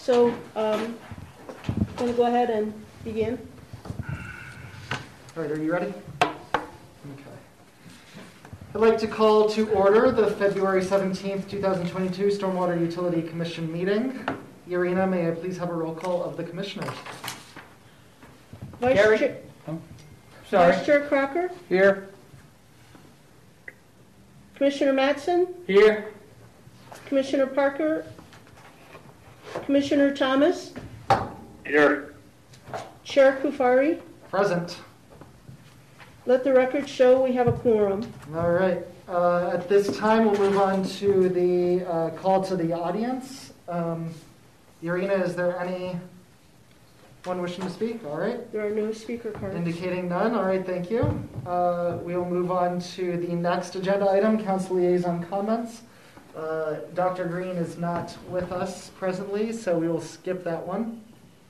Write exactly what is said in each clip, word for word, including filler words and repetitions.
So, um, want to go ahead and begin? All right, are you ready? Okay. I'd like to call to order the February seventeenth, twenty twenty-two Stormwater Utility Commission meeting. Irina, may I please have a roll call of the commissioners? Vice Gary? Chair, Oh, sorry. Vice Chair Crocker, Here. Commissioner Mattson, Here. Commissioner Parker, Commissioner Thomas, Here. Chair Kufari. Present. Let the record show we have a quorum. All right. Uh, at this time, we'll move on to the uh, call to the audience. Um, Irina, is there anyone wishing to speak? All right. There are no speaker cards. Indicating none. All right, thank you. Uh, we'll move on to the next agenda item, council liaison comments. Uh, Doctor Green is not with us presently, so we will skip that one.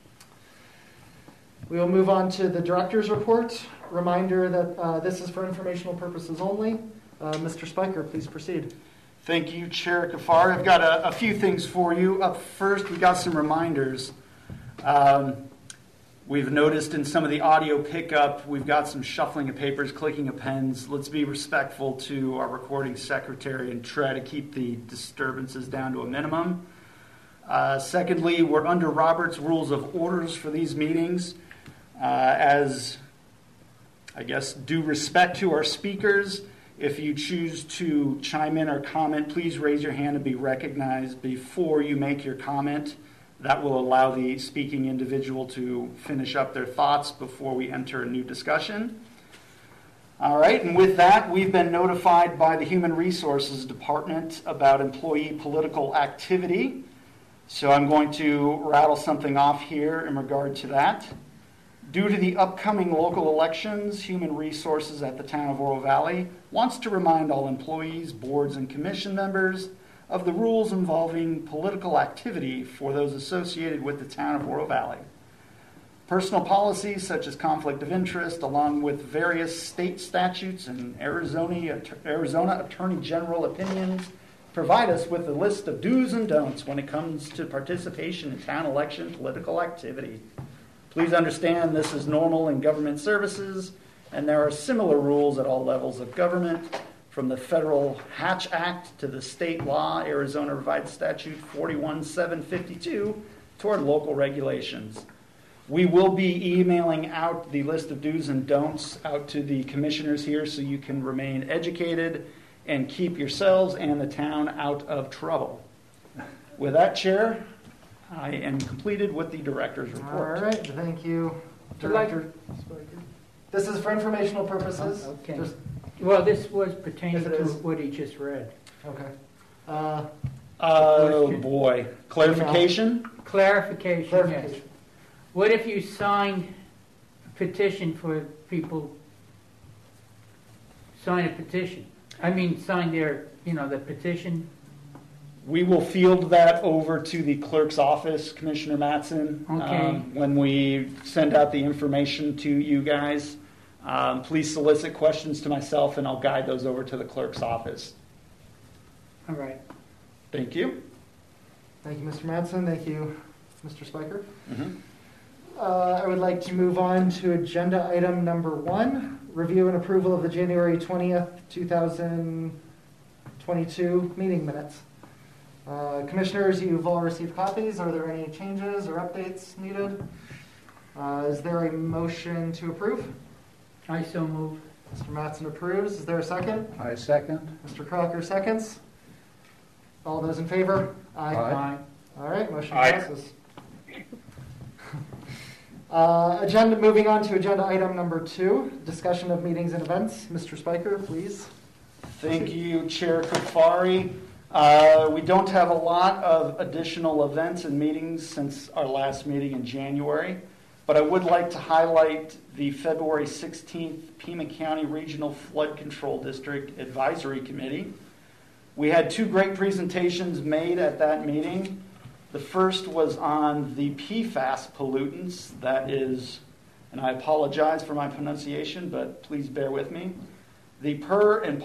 We will move on to the director's report. Reminder that uh, this is for informational purposes only. Uh, Mister Spiker, please proceed. Thank you, Chair Kafar. I've got a, a few things for you. Up first, we got some reminders. Um, we've noticed in some of the audio pickup, we've got some shuffling of papers, clicking of pens. Let's be respectful to our recording secretary and try to keep the disturbances down to a minimum. Uh, secondly, we're under Robert's Rules of Orders for these meetings. Uh, as, I guess, due respect to our speakers, if you choose to chime in or comment, please raise your hand and be recognized before you make your comment. That will allow the speaking individual to finish up their thoughts before we enter a new discussion. All right, and with that, we've been notified by the Human Resources Department about employee political activity. So I'm going to rattle something off here in regard to that. Due to the upcoming local elections, Human Resources at the town of Oro Valley wants to remind all employees, boards, and commission members of the rules involving political activity for those associated with the town of Oro Valley. Personal policies such as conflict of interest, along with various state statutes and Arizona, Arizona Attorney General opinions, provide us with a list of do's and don'ts when it comes to participation in town election political activity. Please understand this is normal in government services, and there are similar rules at all levels of government, from the federal Hatch Act to the state law, Arizona Revised Statute forty-one seven fifty-two, toward local regulations. We will be emailing out the list of do's and don'ts out to the commissioners here so you can remain educated and keep yourselves and the town out of trouble. With that, Chair, I am completed with the director's report. All right, thank you, Director. This is for informational purposes. Oh, okay. Just, Well, this was pertaining Yes, it to is. what he just read. okay. Uh, Oh, Question. boy. Clarification? Clarification, clarification. yes. What if you signed a petition for people, sign a petition? I mean, sign their, you know, the petition? We will field that over to the clerk's office, Commissioner Mattson, Okay. um, when we send out the information to you guys. Um, please solicit questions to myself, and I'll guide those over to the clerk's office. All right. Thank you. Thank you, Mister Mattson. Thank you, Mister Spiker. Mm-hmm. Uh, I would like to move on to agenda item number one, review and approval of the January twentieth, twenty twenty-two meeting minutes. Uh, commissioners, you've all received copies. Are there any changes or updates needed? Uh, is there a motion to approve? I so move. Mister Mattson approves. Is there a second? I second. Mister Crocker seconds. All those in favor? Aye. Aye. All right, motion Aye. passes. Uh, agenda. Moving on to agenda item number two, discussion of meetings and events. Mister Spiker, please. Thank you, Chair Kufari. Uh, we don't have a lot of additional events and meetings since our last meeting in January, but I would like to highlight the February sixteenth Pima County Regional Flood Control District Advisory Committee. We had two great presentations made at that meeting. The first was on the P FAS pollutants, that is, and I apologize for my pronunciation, but please bear with me, the per and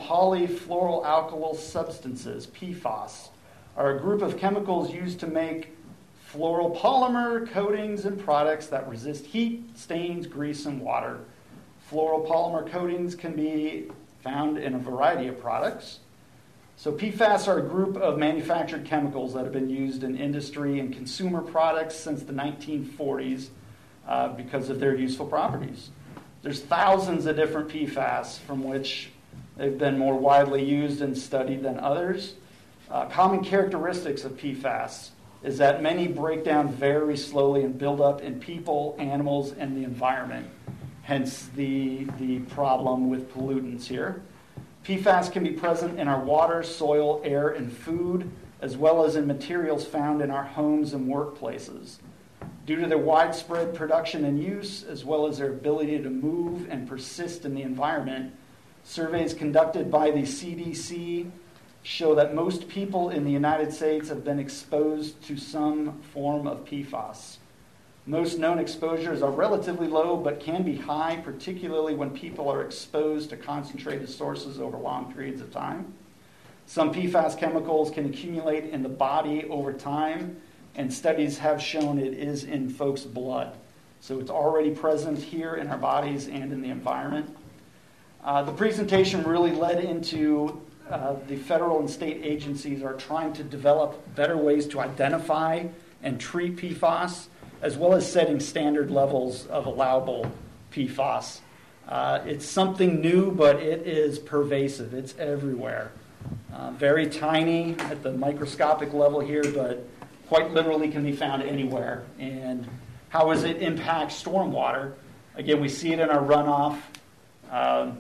polyfluoroalkyl substances, P FAS, are a group of chemicals used to make Fluoropolymer coatings and products that resist heat, stains, grease, and water. Fluoropolymer coatings can be found in a variety of products. So P FAS are a group of manufactured chemicals that have been used in industry and consumer products since the nineteen forties uh, because of their useful properties. There's thousands of different P FAS from which they've been more widely used and studied than others. Uh, common characteristics of P FAS is that many break down very slowly and build up in people, animals, and the environment. Hence the, the problem with pollutants here. P FAS can be present in our water, soil, air, and food, as well as in materials found in our homes and workplaces. Due to their widespread production and use, as well as their ability to move and persist in the environment, surveys conducted by the C D C show that most people in the United States have been exposed to some form of P FAS. Most known exposures are relatively low, but can be high, particularly when people are exposed to concentrated sources over long periods of time. Some P FAS chemicals can accumulate in the body over time, and studies have shown it is in folks' blood. So it's already present here in our bodies and in the environment. Uh, the presentation really led into uh, the federal and state agencies are trying to develop better ways to identify and treat P FAS, as well as setting standard levels of allowable P FAS. Uh, it's something new, but it is pervasive. It's everywhere. Uh, very tiny at the microscopic level here, but quite literally can be found anywhere. And how does it impact stormwater? Again, we see it in our runoff. Um,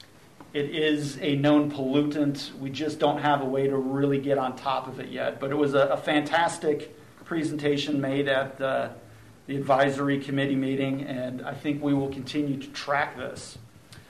it is a known pollutant. We just don't have a way to really get on top of it yet. But it was a, a fantastic presentation made at the, the advisory committee meeting, and I think we will continue to track this.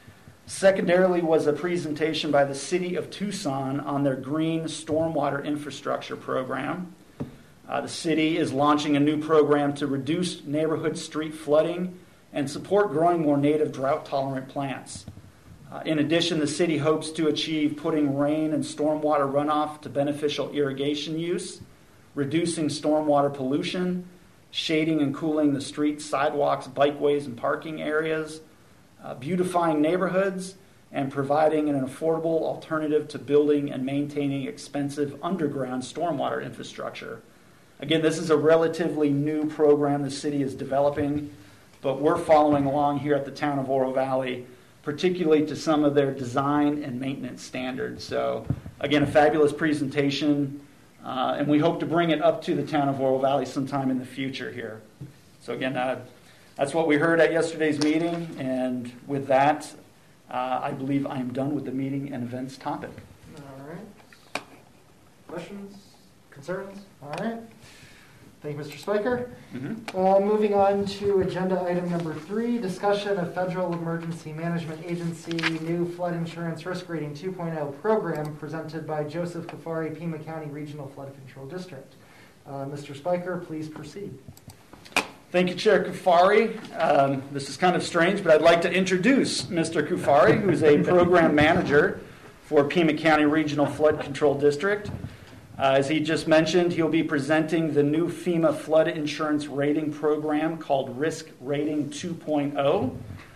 Secondarily was a presentation by the City of Tucson on their green stormwater infrastructure program. Uh, the city is launching a new program to reduce neighborhood street flooding and support growing more native drought-tolerant plants. Uh, in addition, the city hopes to achieve putting rain and stormwater runoff to beneficial irrigation use, reducing stormwater pollution, shading and cooling the streets, sidewalks, bikeways, and parking areas, uh, beautifying neighborhoods, and providing an affordable alternative to building and maintaining expensive underground stormwater infrastructure. Again, this is a relatively new program the city is developing, but we're following along here at the town of Oro Valley, particularly to some of their design and maintenance standards. So, again, a fabulous presentation, uh, and we hope to bring it up to the town of Oro Valley sometime in the future here. So, again, uh, that's what we heard at yesterday's meeting, and with that, uh, I believe I am done with the meeting and events topic. All right. Questions? Concerns? All right. Thank you, Mister Spiker. Mm-hmm. Uh, moving on to agenda item number three, discussion of Federal Emergency Management Agency new flood insurance risk rating two point oh program presented by Joseph Kafari, Pima County Regional Flood Control District. Uh, Mister Spiker, please proceed. Thank you, Chair Kufari. Um, this is kind of strange, but I'd like to introduce Mister Kufari, who's a program manager for Pima County Regional Flood Control District. Uh, as he just mentioned, he'll be presenting the new FEMA flood insurance rating program called Risk Rating two point oh.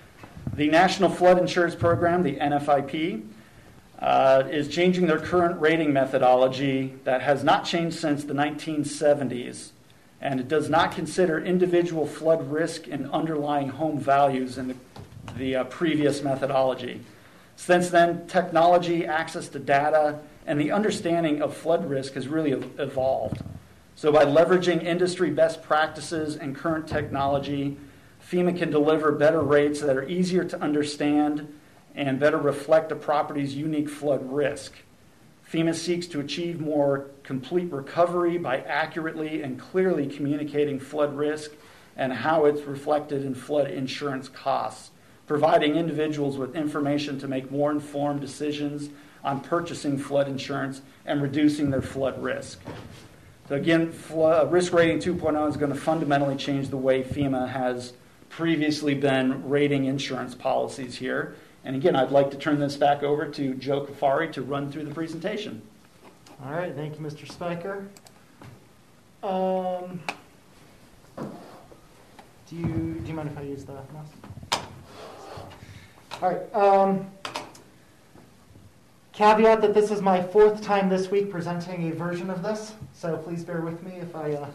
The National Flood Insurance Program, the N F I P, uh, is changing their current rating methodology that has not changed since the nineteen seventies, and it does not consider individual flood risk and underlying home values in the, the uh, previous methodology. Since then, technology, access to data, and the understanding of flood risk has really evolved. So by leveraging industry best practices and current technology, FEMA can deliver better rates that are easier to understand and better reflect a property's unique flood risk. FEMA seeks to achieve more complete recovery by accurately and clearly communicating flood risk and how it's reflected in flood insurance costs, providing individuals with information to make more informed decisions on purchasing flood insurance and reducing their flood risk. So again, flood, Risk Rating two point oh is going to fundamentally change the way FEMA has previously been rating insurance policies here. And again, I'd like to turn this back over to Joe Kafari to run through the presentation. All right, thank you, Mister Spiker. Um, mind if I use the mouse? All right. Um, caveat that this is my fourth time this week presenting a version of this, so please bear with me if I uh,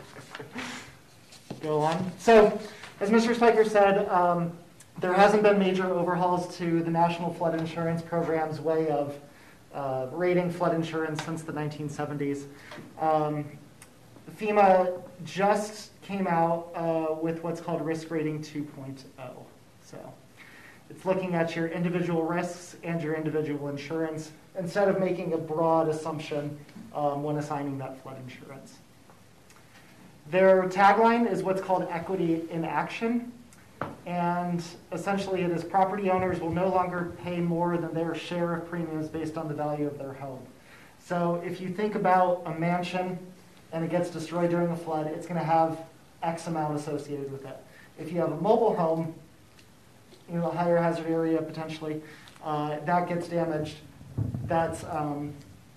go on. So, as Mister Spiker said, um, there hasn't been major overhauls to the National Flood Insurance Program's way of uh, rating flood insurance since the nineteen seventies. Um, FEMA just came out uh, with what's called Risk Rating two point oh. So it's looking at your individual risks and your individual insurance instead of making a broad assumption um, when assigning that flood insurance. Their tagline is what's called equity in action. And essentially it is property owners will no longer pay more than their share of premiums based on the value of their home. So if you think about a mansion and it gets destroyed during a flood, it's going to have X amount associated with it. If you have a mobile home, you know, a higher hazard area potentially, uh, that gets damaged, that's, um,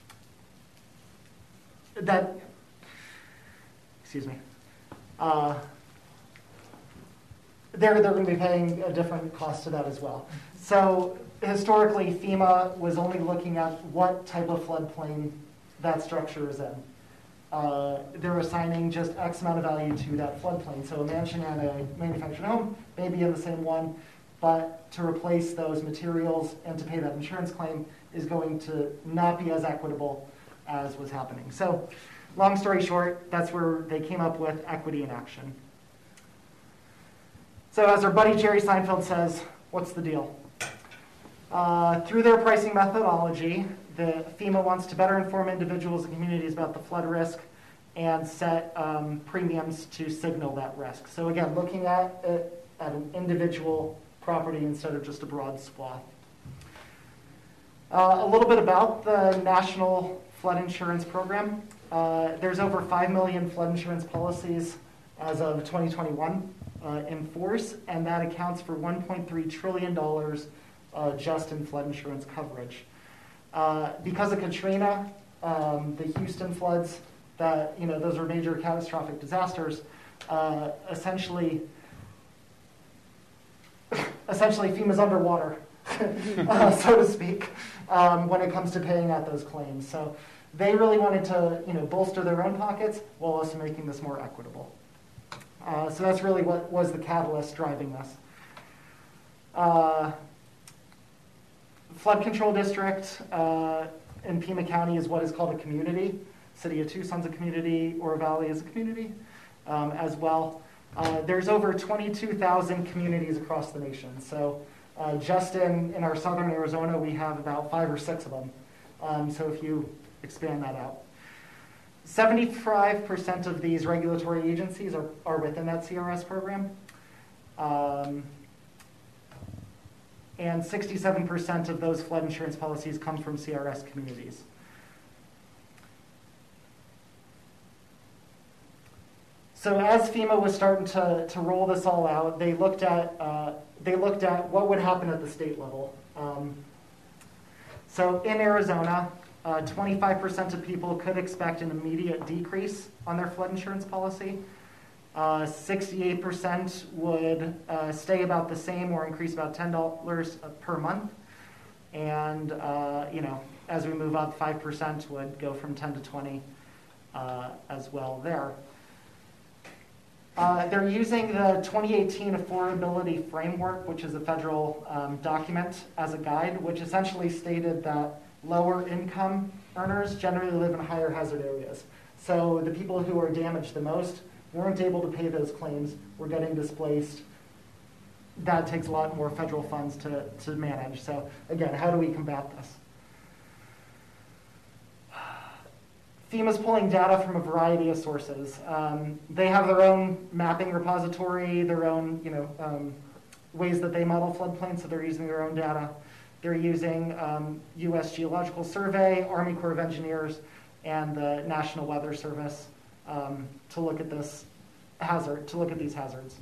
that, excuse me, uh, they're, they're going to be paying a different cost to that as well. So historically, FEMA was only looking at what type of floodplain that structure is in. Uh, they're assigning just X amount of value to that floodplain. So a mansion and a manufactured home may be in the same one, but to replace those materials and to pay that insurance claim is going to not be as equitable as was happening. So long story short, that's where they came up with equity in action. So as our buddy Jerry Seinfeld says, what's the deal? Uh, through their pricing methodology, the FEMA wants to better inform individuals and communities about the flood risk and set um, premiums to signal that risk. So again, looking at it at an individual property instead of just a broad swath. Uh, a little bit about the National Flood Insurance Program. Uh, there's over five million flood insurance policies as of twenty twenty-one uh, in force, and that accounts for one point three trillion dollars uh, just in flood insurance coverage. Uh, because of Katrina, um, the Houston floods, that, you know, those are major catastrophic disasters, uh, essentially, essentially FEMA's underwater, uh, so to speak, um, when it comes to paying out those claims. So they really wanted to, you know, bolster their own pockets while also making this more equitable. Uh, so that's really what was the catalyst driving this. Uh, Flood Control District uh, in Pima County is what is called a community. City of Tucson's a community, Oro Valley is a community um, as well. Uh, there's over twenty-two thousand communities across the nation. So uh, just in, in our southern Arizona, we have about five or six of them. Um, so if you expand that out. seventy-five percent of these regulatory agencies are, are within that C R S program. Um, and sixty-seven percent of those flood insurance policies come from C R S communities. So as FEMA was starting to, to roll this all out, they looked at uh, they looked at what would happen at the state level. Um, so in Arizona, uh, twenty-five percent of people could expect an immediate decrease on their flood insurance policy. Uh, sixty-eight percent would uh, stay about the same or increase about ten dollars per month. And, uh, you know, as we move up, five percent would go from ten to twenty uh, as well there. Uh, they're using the twenty eighteen Affordability Framework, which is a federal um, document, as a guide, which essentially stated that lower income earners generally live in higher hazard areas. So the people who are damaged the most weren't able to pay those claims, were getting displaced. That takes a lot more federal funds to, to manage. So again, how do we combat this? FEMA's pulling data from a variety of sources. Um, they have their own mapping repository, their own, you know, um, ways that they model floodplains, so they're using their own data. They're using um, U S Geological Survey, Army Corps of Engineers, and the National Weather Service um, to look at this hazard, to look at these hazards.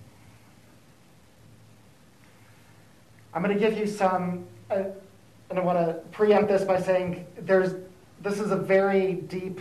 I'm going to give you some, uh, and I want to preempt this by saying there's, this is a very deep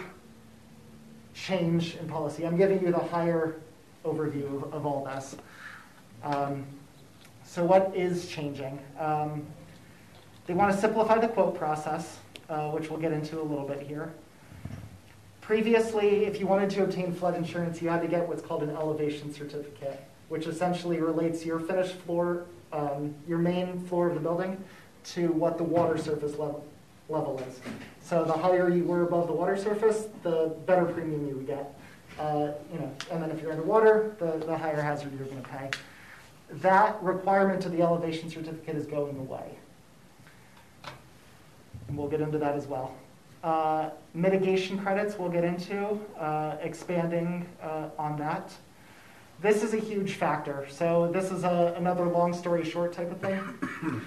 change in policy. I'm giving you the higher overview of, of all this. Um, so what is changing? Um, they want to simplify the quote process, uh, which we'll get into a little bit here. Previously, if you wanted to obtain flood insurance, you had to get what's called an elevation certificate, which essentially relates your finished floor, um, your main floor of the building, to what the water surface level, level is. So the higher you were above the water surface, the better premium you would get. Uh, you know, and then if you're underwater, the, the higher hazard you're going to pay. That requirement of the elevation certificate is going away. And we'll get into that as well. Uh, mitigation credits we'll get into, uh, expanding uh, on that. This is a huge factor. So this is a, another long story short type of thing.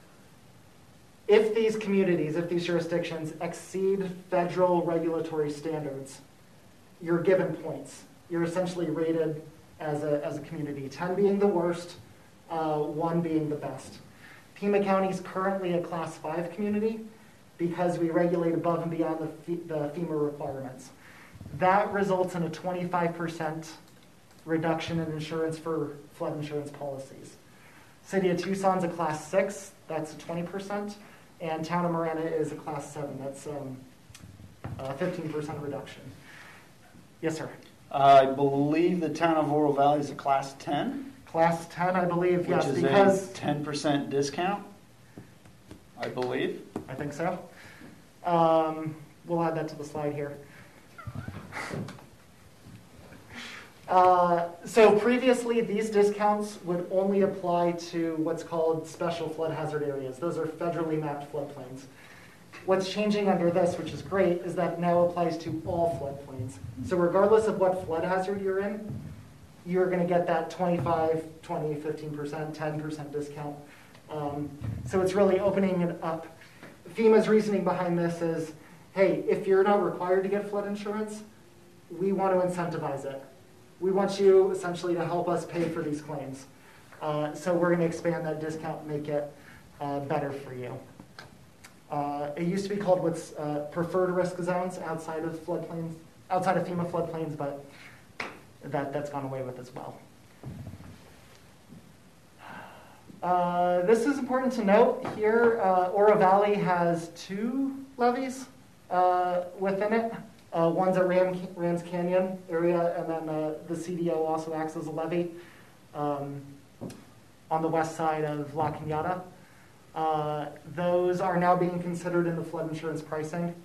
If these communities, if these jurisdictions exceed federal regulatory standards, you're given points. You're essentially rated as a, as a community, ten being the worst, uh, one being the best. Pima County is currently a class five community because we regulate above and beyond the, the FEMA requirements. That results in a twenty-five percent reduction in insurance for flood insurance policies. City of Tucson's a class six, that's a twenty percent, and Town of Marana is a class seven, that's um, a fifteen percent reduction. Yes, sir. I believe the town of Oro Valley is a class ten. Class ten, I believe, yes, which is because... a ten percent discount, I believe. I think so. Um, we'll add that to the slide here. Uh, so previously, these discounts would only apply to what's called special flood hazard areas. Those are federally mapped floodplains. What's changing under this, which is great, is that it now applies to all floodplains. So regardless of what flood hazard you're in, you're going to get that twenty-five, twenty, fifteen percent, ten percent discount. Um, so it's really opening it up. FEMA's reasoning behind this is, hey, if you're not required to get flood insurance, we want to incentivize it. We want you essentially to help us pay for these claims. Uh, so we're going to expand that discount and make it uh, better for you. Uh, it used to be called what's uh, preferred risk zones outside of floodplains, outside of FEMA floodplains, but that, that's gone away with as well. Uh, this is important to note here. Uh, Oro Valley has two levees uh, within it. Uh, one's at Ram, Rams Canyon area, and then uh, the C D O also acts as a levee um, on the west side of La Cañada. Uh, those are now being considered in the flood insurance pricing.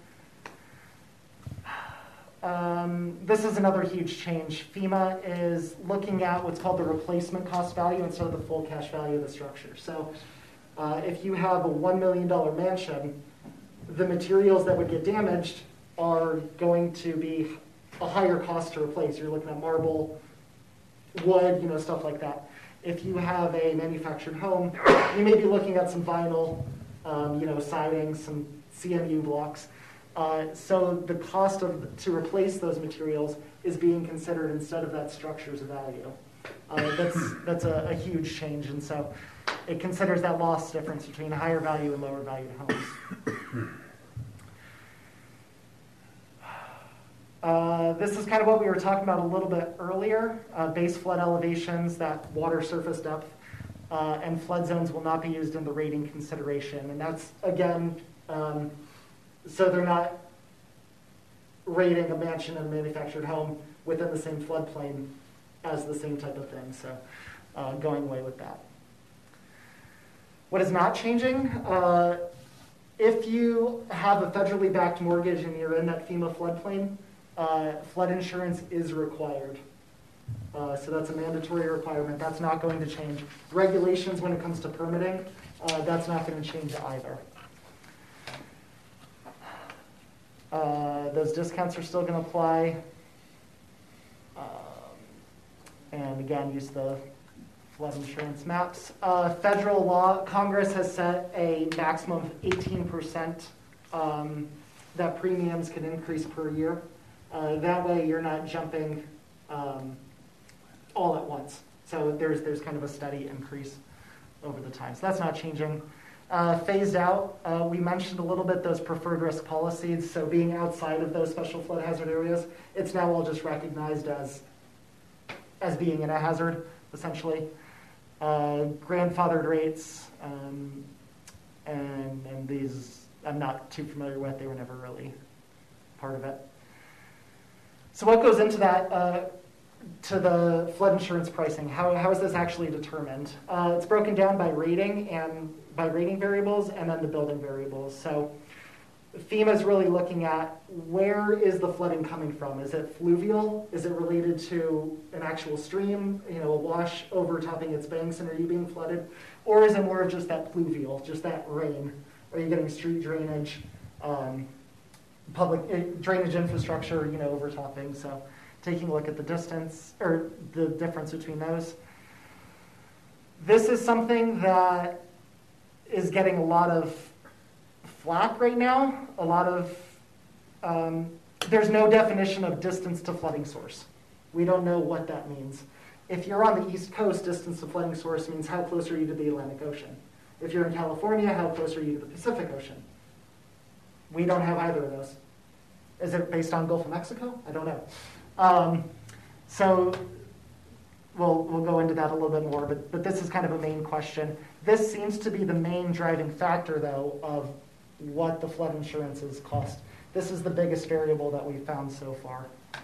Um, this is another huge change. FEMA is looking at what's called the replacement cost value instead of the full cash value of the structure. So uh, if you have a one million dollars mansion, the materials that would get damaged are going to be a higher cost to replace. You're looking at marble, wood, you know, stuff like that. If you have a manufactured home, you may be looking at some vinyl, um, you know, siding, some C M U blocks. Uh, so the cost of to replace those materials is being considered instead of that structure's value. Uh, that's that's a, a huge change, and so it considers that loss difference between higher value and lower value homes. Uh, this is kind of what we were talking about a little bit earlier. Uh, base flood elevations, that water surface depth, uh, and flood zones will not be used in the rating consideration. And that's, again, um, so they're not rating a mansion and a manufactured home within the same floodplain as the same type of thing. So uh, going away with that. What is not changing? Uh, if you have a federally backed mortgage and you're in that FEMA floodplain, Uh, flood insurance is required. Uh, so that's a mandatory requirement. That's not going to change. Regulations when it comes to permitting, uh, that's not going to change either. Uh, those discounts are still going to apply. Um, and again, use the flood insurance maps. Uh, federal law, Congress has set a maximum of eighteen percent um, that premiums can increase per year. Uh, that way you're not jumping um, all at once. So there's there's kind of a steady increase over the time. So that's not changing. Uh, phased out, uh, we mentioned a little bit those preferred risk policies. So being outside of those special flood hazard areas, it's now all just recognized as, as being in a hazard, essentially. uh, grandfathered rates, um, and, and these I'm not too familiar with. They were never really part of it. So what goes into that, uh, to the flood insurance pricing? How, how is this actually determined? Uh, it's broken down by rating and by rating variables and then the building variables. So FEMA is really looking at where is the flooding coming from? Is it fluvial? Is it related to an actual stream, you know, a wash overtopping its banks and are you being flooded? Or is it more of just that pluvial, just that rain? Are you getting street drainage, um, public uh, drainage infrastructure, you know, overtopping? So taking a look at the distance or the difference between those. This is something that is getting a lot of flack right now. A lot of, um, there's no definition of distance to flooding source. We don't know what that means. If you're on the East Coast, distance to flooding source means how close are you to the Atlantic Ocean. If you're in California, how close are you to the Pacific Ocean? We don't have either of those. Is it based on Gulf of Mexico? I don't know. Um, so we'll, we'll go into that a little bit more, but, but this is kind of a main question. This seems to be the main driving factor, though, of what the flood insurances cost. This is the biggest variable that we've found so far.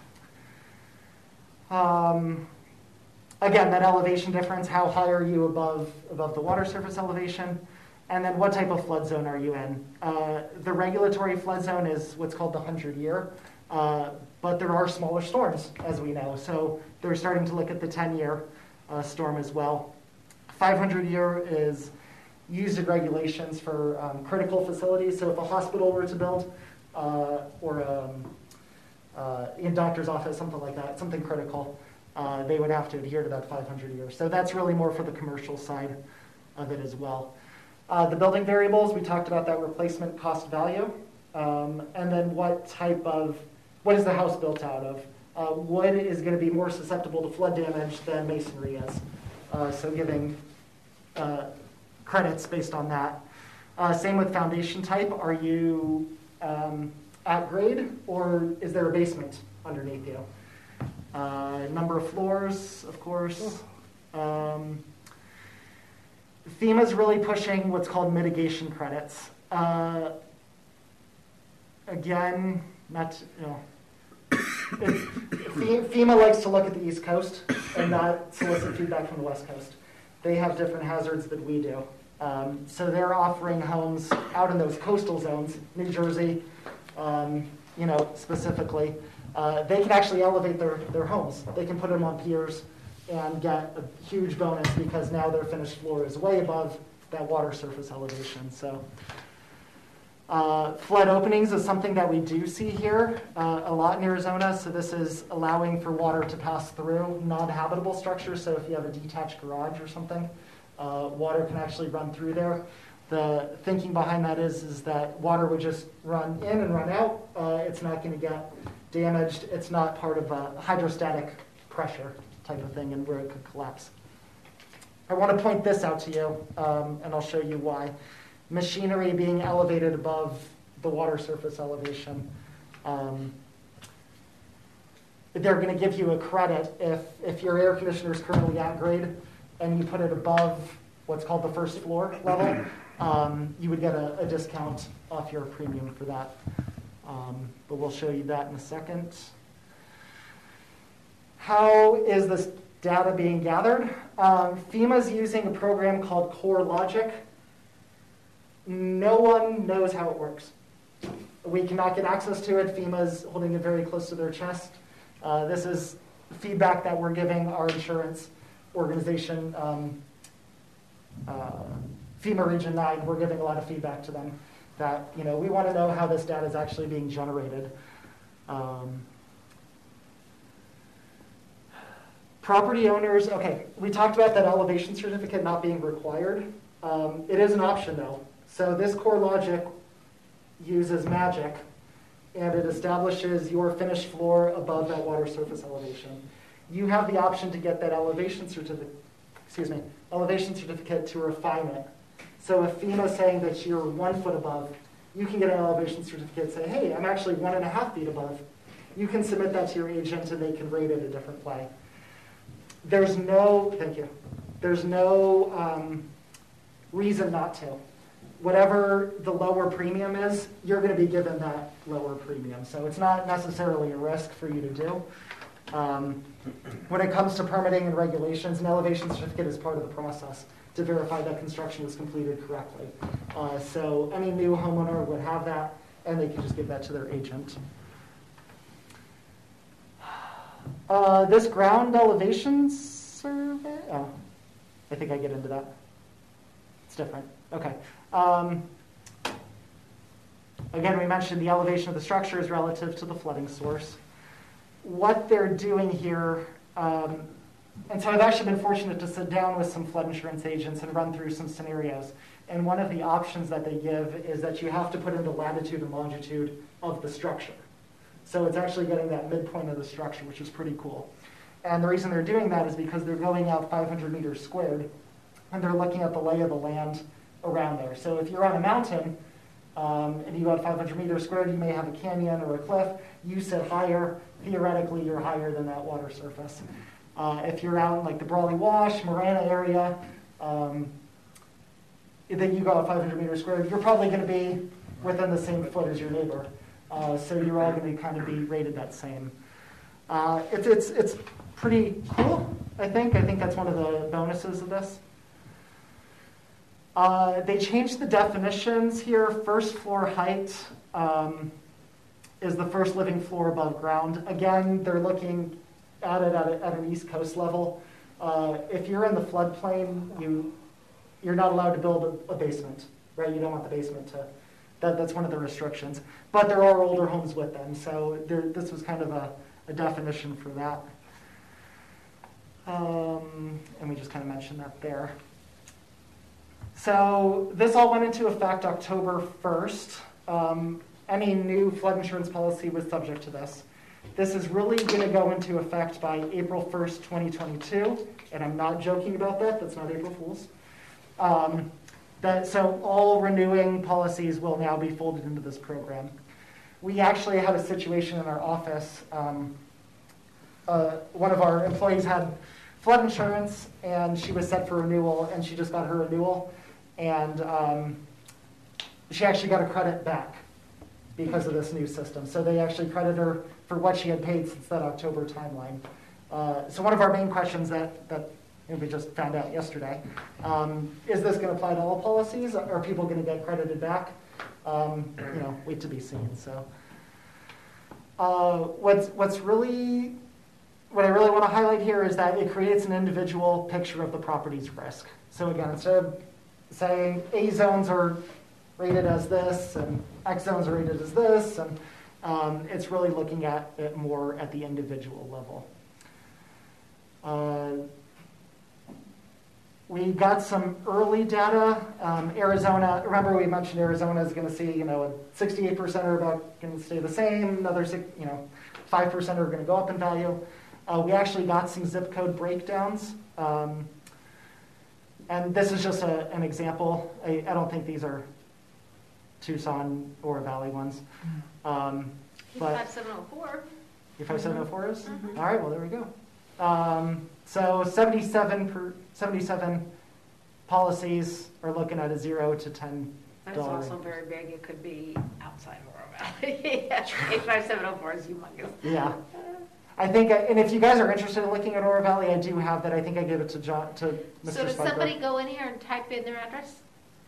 Um, again, that elevation difference, how high are you above, above the water surface elevation? And then what type of flood zone are you in? Uh, the regulatory flood zone is what's called the hundred-year, uh, but there are smaller storms, as we know. So they're starting to look at the ten-year uh, storm as well. five hundred year is used in regulations for um, critical facilities. So if a hospital were to build, uh, or um, uh, in doctor's office, something like that, something critical, uh, they would have to adhere to that five hundred years. So that's really more for the commercial side of it as well. Uh, the building variables, we talked about that replacement cost value. Um, and then what type of, what is the house built out of? Uh, wood is going to be more susceptible to flood damage than masonry is. Uh, so giving uh, credits based on that. Uh, same with foundation type. Are you um, at grade or is there a basement underneath you? Uh, number of floors, of course. Um, FEMA's really pushing what's called mitigation credits. Uh, again, not, you know, FEMA likes to look at the East Coast and not solicit feedback from the West Coast. They have different hazards than we do. Um, so they're offering homes out in those coastal zones, New Jersey, um, you know, specifically. Uh, they can actually elevate their, their homes. They can put them on piers and get a huge bonus because now their finished floor is way above that water surface elevation. So uh, flood openings is something that we do see here uh, a lot in Arizona. So this is allowing for water to pass through non-habitable structures. So if you have a detached garage or something, uh, water can actually run through there. The thinking behind that is, is that water would just run in and run out. Uh, it's not going to get damaged. It's not part of a hydrostatic pressure type of thing and where it could collapse. I want to point this out to you, um, and I'll show you why. Machinery being elevated above the water surface elevation. Um, they're going to give you a credit if, if your air conditioner is currently at grade and you put it above what's called the first floor level, um, you would get a, a discount off your premium for that. Um, but we'll show you that in a second. How is this data being gathered? Um, FEMA's using a program called CoreLogic. No one knows how it works. We cannot get access to it. FEMA's holding it very close to their chest. Uh, this is feedback that we're giving our insurance organization, um, uh, FEMA Region nine. We're giving a lot of feedback to them that, you know, we want to know how this data is actually being generated. Um, Property owners, okay, we talked about that elevation certificate not being required. Um, it is an option though. So this CoreLogic uses magic and it establishes your finished floor above that water surface elevation. You have the option to get that elevation certificate, excuse me, elevation certificate to refine it. So if FEMA is saying that you're one foot above, you can get an elevation certificate and say, hey, I'm actually one and a half feet above. You can submit that to your agent and they can rate it a different way. There's no, thank you. There's no um, reason not to. Whatever the lower premium is, you're going to be given that lower premium. So it's not necessarily a risk for you to do. Um, when it comes to permitting and regulations, an elevation certificate is part of the process to verify that construction was completed correctly. Uh, so any new homeowner would have that, and they can just give that to their agent. Uh, this ground elevation survey, oh, I think I get into that. It's different. Okay. Um, again, we mentioned the elevation of the structure is relative to the flooding source. What they're doing here, um, and so I've actually been fortunate to sit down with some flood insurance agents and run through some scenarios. And one of the options that they give is that you have to put in the latitude and longitude of the structure. So it's actually getting that midpoint of the structure, which is pretty cool. And the reason they're doing that is because they're going out five hundred meters squared, and they're looking at the lay of the land around there. So if you're on a mountain, um, and you go out five hundred meters squared, you may have a canyon or a cliff. You sit higher. Theoretically, you're higher than that water surface. Uh, if you're out in like the Brawley Wash, Marana area, um, then you go out five hundred meters squared, you're probably going to be within the same foot as your neighbor. Uh, so you're all going to kind of be rated that same. Uh, it's, it's, it's pretty cool, I think. I think that's one of the bonuses of this. Uh, they changed the definitions here. First floor height um, is the first living floor above ground. Again, they're looking at it at, a, at an East Coast level. Uh, if you're in the floodplain, you, you're not allowed to build a, a basement, right? You don't want the basement to, that, that's one of the restrictions. But there are older homes with them, so there, this was kind of a, a definition for that. Um, and we just kind of mentioned that there. So this all went into effect October first. Um, any new flood insurance policy was subject to this. This is really going to go into effect by April first, twenty twenty-two, and I'm not joking about that. That's not April Fool's. Um, that, so all renewing policies will now be folded into this program. We actually had a situation in our office. Um, uh, one of our employees had flood insurance, and she was set for renewal, and she just got her renewal, and um, she actually got a credit back because of this new system. So they actually credited her for what she had paid since that October timeline. Uh, so one of our main questions that, that we just found out yesterday, um, is this going to apply to all policies? Are people going to get credited back? Um, you know, wait to be seen. So uh, what's, what's really, what I really want to highlight here is that it creates an individual picture of the property's risk. So again, instead of saying A zones are rated as this and X zones are rated as this, and um, it's really looking at it more at the individual level. Uh, we got some early data. Um, Arizona, remember we mentioned Arizona is going to see, you know, sixty-eight percent are about going to stay the same. Another, six, you know, five percent are going to go up in value. Uh, we actually got some zip code breakdowns. Um, and this is just a, an example. I, I don't think these are Tucson or Valley ones. Um, but five seven oh four. Your five seven oh four is? Mhm. All right, well, there we go. Um, so seventy-seven, per, seventy-seven policies are looking at a zero to ten That's dollars. also very big. It could be outside of Oro Valley. H five seven oh four is humongous. Yeah. I think, I, and if you guys are interested in looking at Oro Valley, I do have that. I think I gave it to John, to Mister So does Spiker. somebody go in here and type in their address?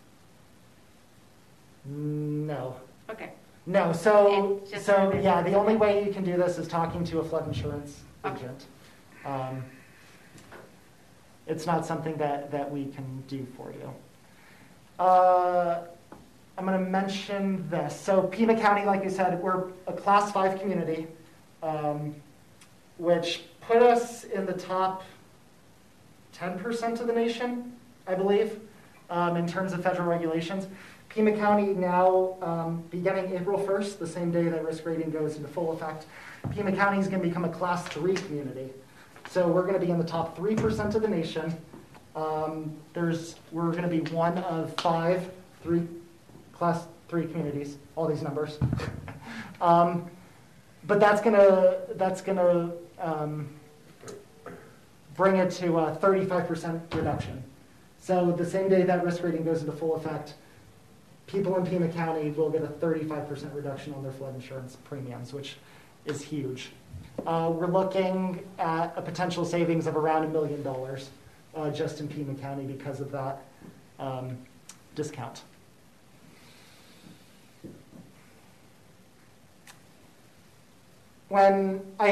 No. Okay. No, so, It's just so a- yeah, the only way you can do this is talking to a flood insurance Okay. agent. Um, it's not something that, that we can do for you. Uh, I'm going to mention this. So Pima County, like I said, we're a class five community, um, which put us in the top ten percent of the nation, I believe, um, in terms of federal regulations. Pima County now, um, beginning April first, the same day that risk rating goes into full effect, Pima County is going to become a class three community. So we're going to be in the top three percent of the nation. Um, there's, we're going to be one of five three, class three communities, all these numbers. um, but that's going to, that's going to, um, bring it to a thirty-five percent reduction. So the same day that risk rating goes into full effect, people in Pima County will get a thirty-five percent reduction on their flood insurance premiums, which is huge. Uh, we're looking at a potential savings of around a million dollars uh, just in Pima County because of that um, discount. When I,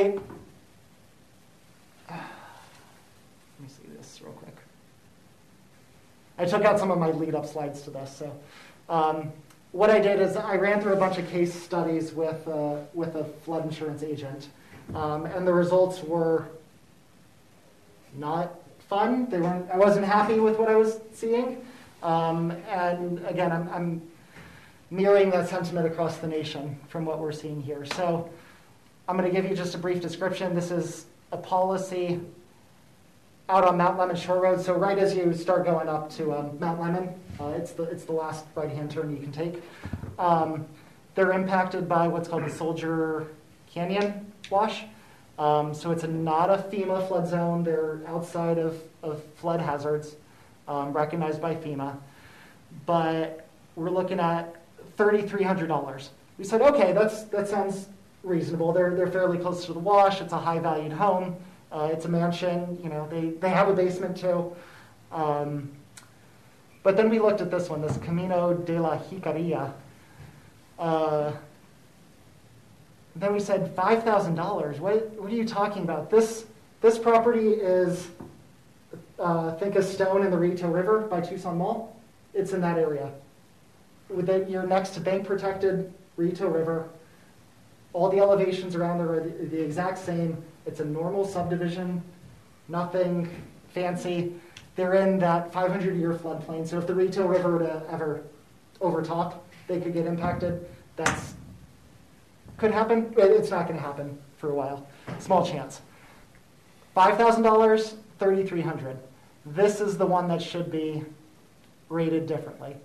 let me see this real quick. I took out some of my lead-up slides to this. So, um, what I did is I ran through a bunch of case studies with uh, with a flood insurance agent, um, and the results were not fun. They weren't. I wasn't happy with what I was seeing, um, and again, I'm, I'm mirroring that sentiment across the nation from what we're seeing here. So. I'm going to give you just a brief description. This is a policy out on Mount Lemon Shore Road. So right as you start going up to um, Mount Lemon, uh, it's the it's the last right-hand turn you can take. Um, they're impacted by what's called the Soldier Canyon wash. Um, so it's a, not a FEMA flood zone. They're outside of, of flood hazards um, recognized by FEMA. But we're looking at three thousand three hundred dollars. We said, okay, that's that sounds reasonable. They're they're fairly close to the wash. It's a high valued home. Uh, it's a mansion. You know, they they have a basement too. Um, but then we looked at this one, this Camino de la Jicarilla. Uh, then we said five thousand dollars. What what are you talking about? This this property is uh, think a stone in the Rito River by Tucson Mall. It's in that area. Within, you're next to bank protected Rito River. All the elevations around there are the, the exact same. It's a normal subdivision, nothing fancy. They're in that five hundred year floodplain. So if the Rito River were to ever overtop, they could get impacted. That's could happen. It's not going to happen for a while. Small chance. five thousand dollars, three thousand three hundred dollars. This is the one that should be rated differently.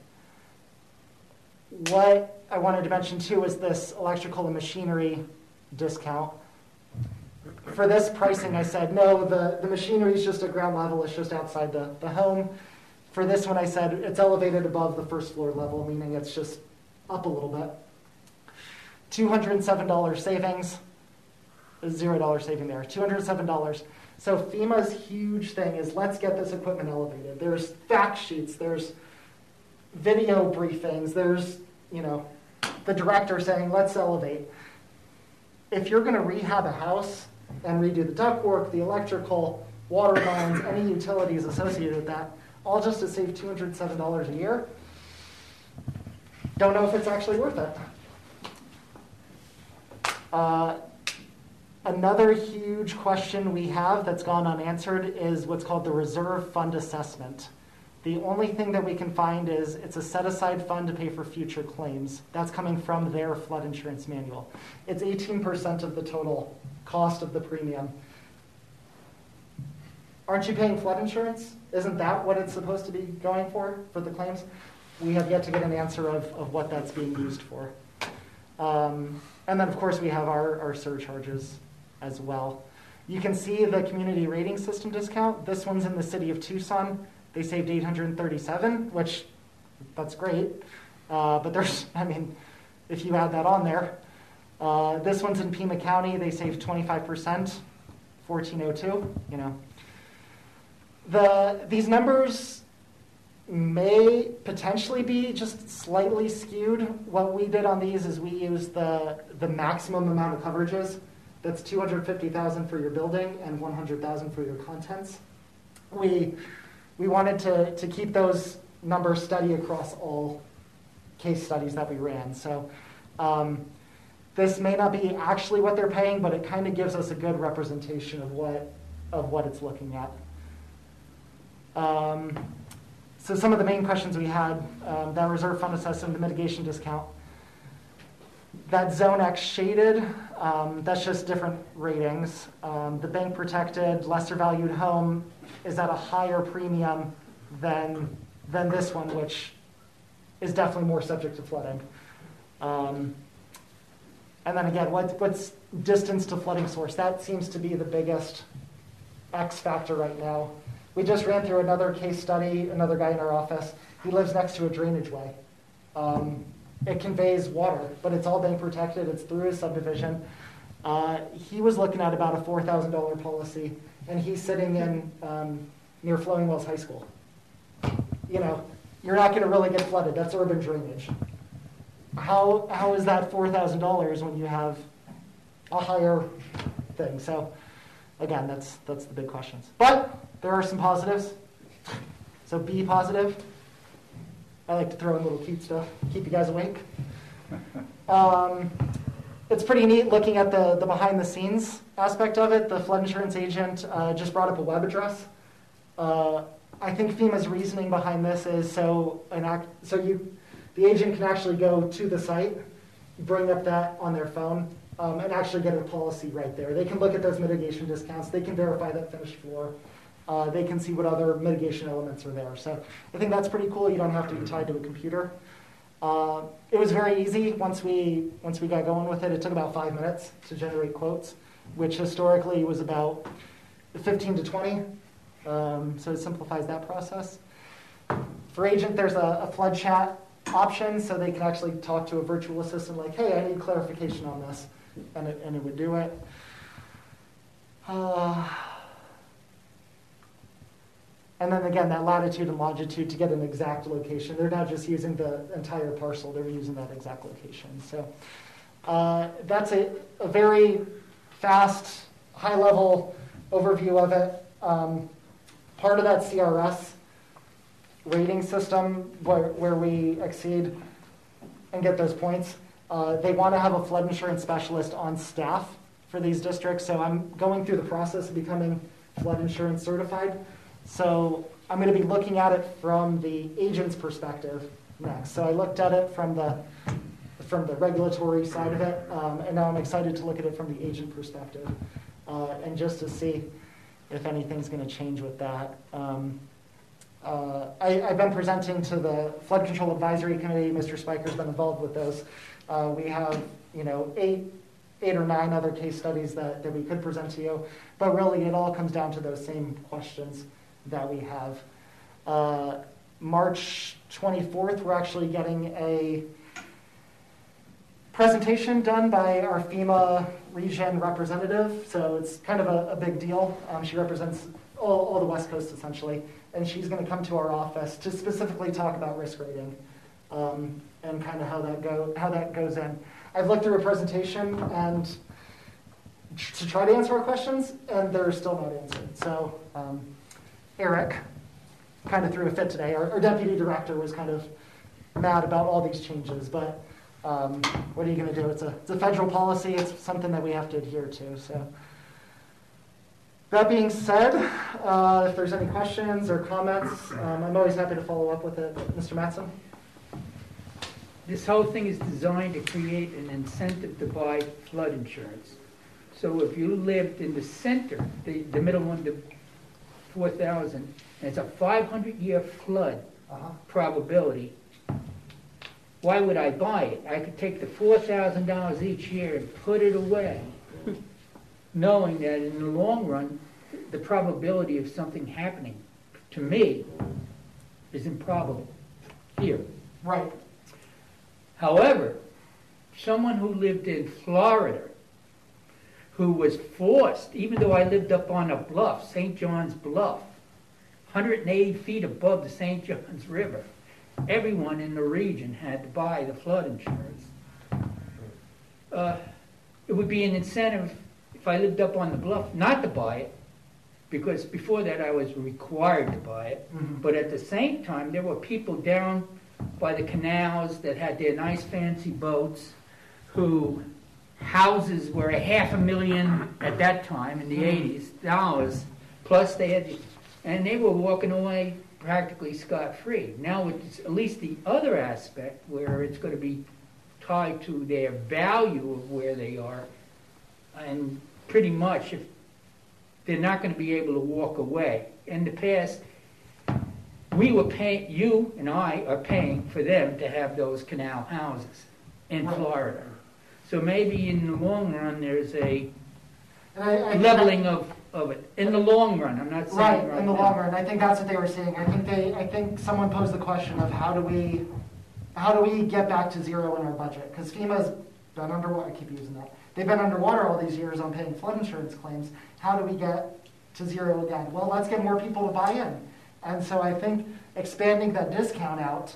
What I wanted to mention too is this electrical and machinery discount. For this pricing, I said, no, the, the machinery is just at ground level. It's just outside the, the home. For this one, I said it's elevated above the first floor level, meaning it's just up a little bit. two hundred seven dollars savings, zero dollars saving there, two hundred seven dollars. So FEMA's huge thing is let's get this equipment elevated. There's fact sheets, there's video briefings, there's, you know, the director saying, let's elevate. If you're going to rehab a house and redo the ductwork, the electrical, water lines, any utilities associated with that, all just to save two hundred seven dollars a year, don't know if it's actually worth it. Uh, another huge question we have that's gone unanswered is what's called the reserve fund assessment. The only thing that we can find is it's a set-aside fund to pay for future claims. That's coming from their flood insurance manual. It's eighteen percent of the total cost of the premium. Aren't you paying flood insurance? Isn't that what it's supposed to be going for, for the claims? We have yet to get an answer of, of what that's being used for. Um, and then, of course, we have our, our surcharges as well. You can see the community rating system discount. This one's in the city of Tucson. They saved eight hundred thirty-seven, which that's great. Uh, but there's, I mean, if you add that on there. Uh, this one's in Pima County. They saved twenty-five percent, fourteen oh two, you know. The, these numbers may potentially be just slightly skewed. What we did on these is we used the, the maximum amount of coverages. That's two hundred fifty thousand dollars for your building and one hundred thousand dollars for your contents. We... We wanted to, to keep those numbers steady across all case studies that we ran. So um, this may not be actually what they're paying, but it kind of gives us a good representation of what, of what it's looking at. Um, so some of the main questions we had, um, that reserve fund assessment, the mitigation discount. That Zone X shaded, um, that's just different ratings. Um, the bank protected, lesser valued home is at a higher premium than, than this one, which is definitely more subject to flooding. Um, and then again, what, what's distance to flooding source? That seems to be the biggest X factor right now. We just ran through another case study, another guy in our office. He lives next to a drainage way. Um, it conveys water, but it's all bank protected. It's through his subdivision. Uh, he was looking at about a four thousand dollars policy, and he's sitting in um, near Flowing Wells High School. You know, you're not going to really get flooded. That's urban drainage. How how is that four thousand dollars when you have a higher thing? So, again, that's that's the big questions. But there are some positives. So be positive. I like to throw in little cute stuff, keep you guys awake. Um, it's pretty neat looking at the, the behind-the-scenes aspect of it. The flood insurance agent uh, just brought up a web address. Uh, I think FEMA's reasoning behind this is so an act, so you the agent can actually go to the site, bring up that on their phone, um, and actually get a policy right there. They can look at those mitigation discounts. They can verify that finished floor. Uh, they can see what other mitigation elements are there. So I think that's pretty cool. You don't have to be tied to a computer. Uh, it was very easy once we once we got going with it. It took about five minutes to generate quotes, which historically was about fifteen to twenty. Um, so it simplifies that process. For agent, there's a, a flood chat option, so they can actually talk to a virtual assistant like, hey, I need clarification on this, and it, and it would do it. Uh, And then again, that latitude and longitude to get an exact location. They're not just using the entire parcel, they're using that exact location. So uh, that's a, a very fast, high-level overview of it. Um, part of that C R S rating system where, where we exceed and get those points, uh, they want to have a flood insurance specialist on staff for these districts. So I'm going through the process of becoming flood insurance certified. So I'm going to be looking at it from the agent's perspective next. So I looked at it from the from the regulatory side of it, um, and now I'm excited to look at it from the agent perspective, uh, and just to see if anything's going to change with that. Um, uh, I, I've been presenting to the Flood Control Advisory Committee. Mister Spiker's been involved with those. Uh, we have, you know, eight eight or nine other case studies that, that we could present to you, but really it all comes down to those same questions that we have. Uh, March twenty-fourth, we're actually getting a presentation done by our FEMA region representative, so it's kind of a, a big deal. Um, she represents all, all the West Coast essentially, and she's going to come to our office to specifically talk about risk rating um, and kind of how that go how that goes in. I've looked through her presentation and to try to answer our questions, and they're still not answered. So. Um, Eric kind of threw a fit today. Our, our deputy director was kind of mad about all these changes, but um, what are you going to do? It's a, it's a federal policy. It's something that we have to adhere to. So that being said, uh, if there's any questions or comments, um, I'm always happy to follow up with it. Mister Mattson? This whole thing is designed to create an incentive to buy flood insurance. So if you lived in the center, the, the middle one, the four thousand, and it's a five hundred year flood uh-huh. probability, why would I buy it? I could take the four thousand dollars each year and put it away, knowing that in the long run, the probability of something happening to me is improbable here. Right. However, someone who lived in Florida, who was forced, even though I lived up on a bluff, Saint John's Bluff, one hundred eighty feet above the Saint John's River, everyone in the region had to buy the flood insurance. Uh, it would be an incentive if I lived up on the bluff not to buy it, because before that I was required to buy it. Mm-hmm. But at the same time, there were people down by the canals that had their nice fancy boats who houses were a half a million at that time in the eighties dollars, plus they had, and they were walking away practically scot-free. Now it's at least the other aspect where it's going to be tied to their value of where they are, and pretty much if they're not going to be able to walk away. In the past, we were paying, you and I are paying for them to have those canal houses in Florida. So maybe in the long run, there's a And I, I, leveling I, of of it, in the long run, I'm not saying Right, right in the now. long run, I think that's what they were saying. I think they, I think someone posed the question of how do we, how do we get back to zero in our budget? Because FEMA's been underwater, I keep using that. They've been underwater all these years on paying flood insurance claims. How do we get to zero again? Well, let's get more people to buy in. And so I think expanding that discount out,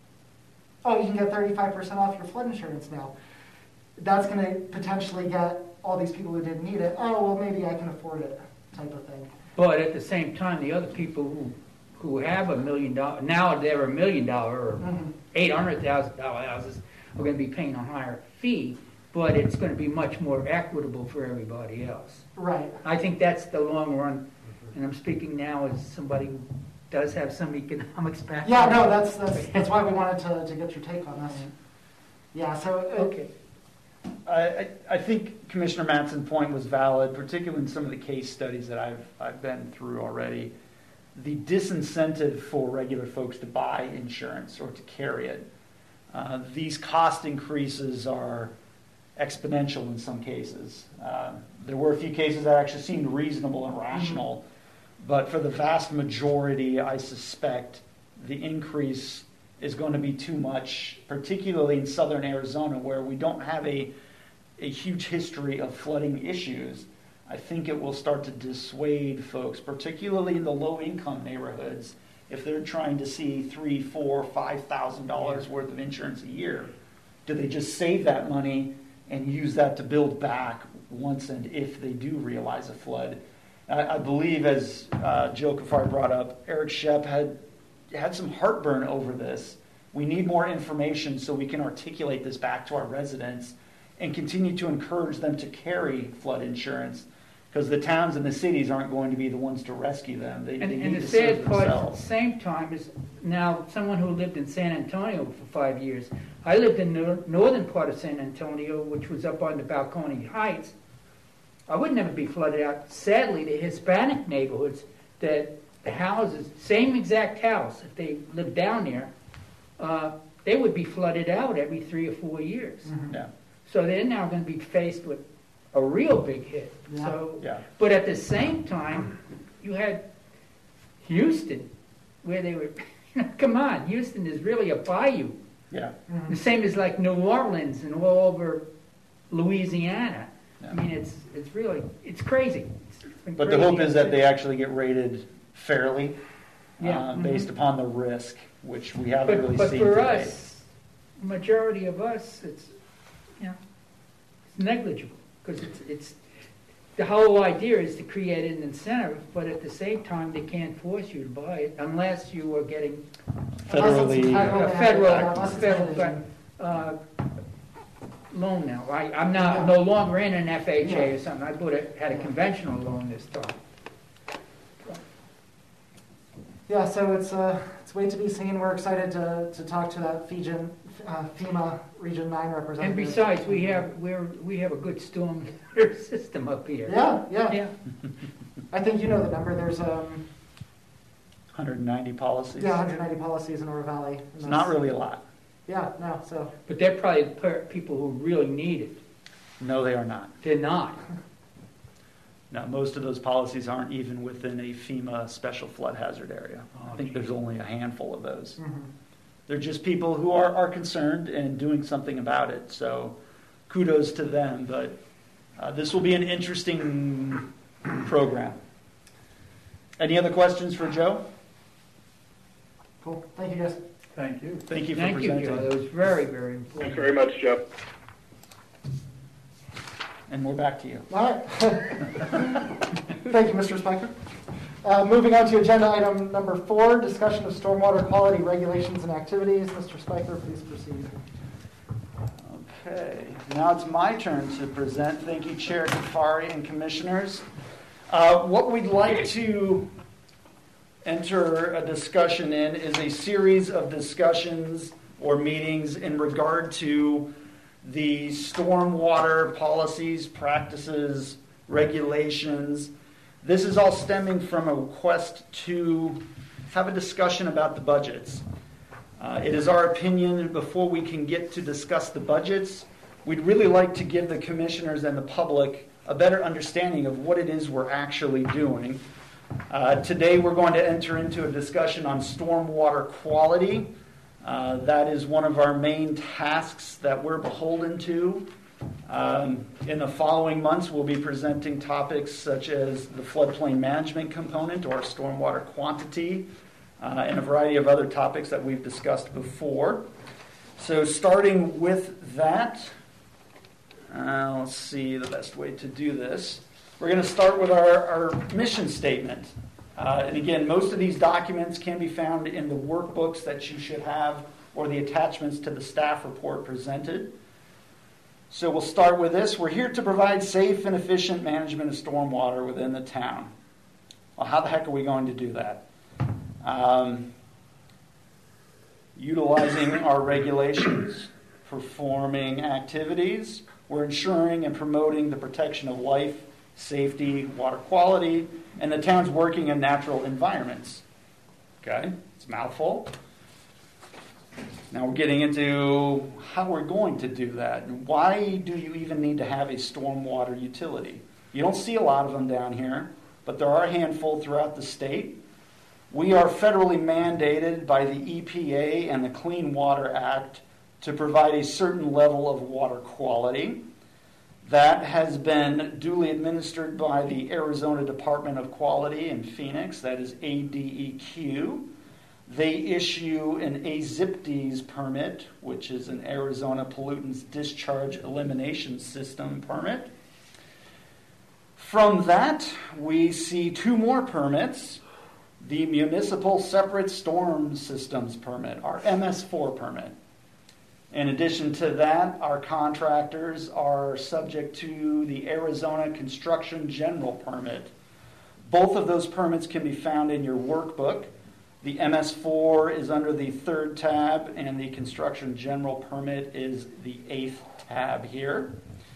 oh, you can get thirty-five percent off your flood insurance now. That's going to potentially get all these people who didn't need it, oh, well, maybe I can afford it, type of thing. But at the same time, the other people who, who have a million dollar, now they're a million dollar or Mhm. eight hundred thousand dollar houses are gonna be paying a higher fee, but it's gonna be much more equitable for everybody else. Right. I think that's the long run, and I'm speaking now as somebody who does have some economics background. Yeah, no, that's, that's, that's why we wanted to, to get your take on this. Yeah, so, uh, Okay. I, I I think Commissioner Mattson point was valid, particularly in some of the case studies that I've, I've been through already. The disincentive for regular folks to buy insurance or to carry it. Uh, these cost increases are exponential in some cases. Uh, there were a few cases that actually seemed reasonable and rational, but for the vast majority, I suspect the increase is going to be too much, particularly in southern Arizona, where we don't have a, a huge history of flooding issues. I think it will start to dissuade folks, particularly in the low-income neighborhoods, if they're trying to see three, four, five thousand dollars worth of insurance a year. Do they just save that money and use that to build back once and if they do realize a flood? I, I believe, as uh, Joe Kafar brought up, Eric Shep had had some heartburn over this. We need more information so we can articulate this back to our residents and continue to encourage them to carry flood insurance, because the towns and the cities aren't going to be the ones to rescue them. They, And, they and need the to save sad part at the themselves. same time is now someone who lived in San Antonio for five years. I lived in the northern part of San Antonio, which was up on the Balcony Heights. I would never be flooded out. Sadly, the Hispanic neighborhoods, that the houses, same exact house, if they lived down there, uh, they would be flooded out every three or four years. mhm. Yeah, So they're now going to be faced with a real big hit. Yeah. So, yeah. but at the same time, you had Houston, where they were, come on, Houston is really a bayou. Yeah. Mhm. The same as like New Orleans and all over Louisiana. Yeah. I mean, it's it's really, it's crazy. It's, it's been But the crazy. hope is that they actually get rated fairly, Yeah. uh, Mhm. based upon the risk, which we haven't But, really but seen for today. us, majority of us, it's, you know, it's negligible, because it's, it's, the whole idea is to create an incentive, but at the same time, they can't force you to buy it unless you are getting Unless it's Federally, federal, a yeah, federal, unless it's federal, managed. uh, loan now. I, I'm not, no longer in an F H A or something. I bought a, had a conventional loan this time. Yeah, so it's, uh, it's wait to be seen. We're excited to, to talk to that FEMA, uh, FEMA Region nine representative. And besides, we have, we're, we have a good storm system up here. Yeah, yeah. Yeah. I think you know the number. There's, um, one hundred ninety policies. yeah, one hundred ninety policies in Oro Valley. and It's not that's- really a lot. Yeah, no, so, But they're probably the per- people who really need it. No, they are not. They're not. No, most of those policies aren't even within a FEMA special flood hazard area. I think there's only a handful of those. mhm. They're just people who are, are concerned and doing something about it. So kudos to them. But uh, this will be an interesting program. Any other questions for Joe? Cool. Thank you, guys. Thank you. Thank you for Thank you, presenting. Joe. That was very, very Thanks important. very much, Joe. And we're back to you. All right. Thank you, Mister Spiker. Uh, moving on to agenda item number four, discussion of stormwater quality regulations and activities. Mister Spiker, please proceed. Okay, now it's my turn to present. Thank you, Chair Kafari and Commissioners. Uh, what we'd like to enter a discussion in is a series of discussions or meetings in regard to the stormwater policies, practices, regulations. This is all stemming from a request to have a discussion about the budgets. Uh, it is our opinion, before we can get to discuss the budgets, we'd really like to give the commissioners and the public a better understanding of what it is we're actually doing. Uh, today we're going to enter into a discussion on stormwater quality. Uh, that is one of our main tasks that we're beholden to. Um, in the following months, we'll be presenting topics such as the floodplain management component or stormwater quantity, uh, and a variety of other topics that we've discussed before. So starting with that, uh, let's see the best way to do this. We're going to start with our, our mission statement. Uh, and again, most of these documents can be found in the workbooks that you should have or the attachments to the staff report presented. So we'll start with this. We're here to provide safe and efficient management of stormwater within the town. Well, how the heck are we going to do that? Um, utilizing our regulations, performing activities, we're ensuring and promoting the protection of life, safety, water quality, and the town's working in natural environments. Okay, it's a mouthful. Now we're getting into how we're going to do that. Why do you even need to have a stormwater utility? You don't see a lot of them down here, but there are a handful throughout the state. We are federally mandated by the E P A and the Clean Water Act to provide a certain level of water quality. That has been duly administered by the Arizona Department of Quality in Phoenix, that is A D E Q. They issue an A Z I P D S permit, which is an Arizona Pollutants Discharge Elimination System permit. From that, we see two more permits. The Municipal Separate Storm Systems permit, our M S four permit. In addition to that, our contractors are subject to the Arizona Construction General Permit. Both of those permits can be found in your workbook. The M S four is under the third tab, and the Construction General Permit is the eighth tab here.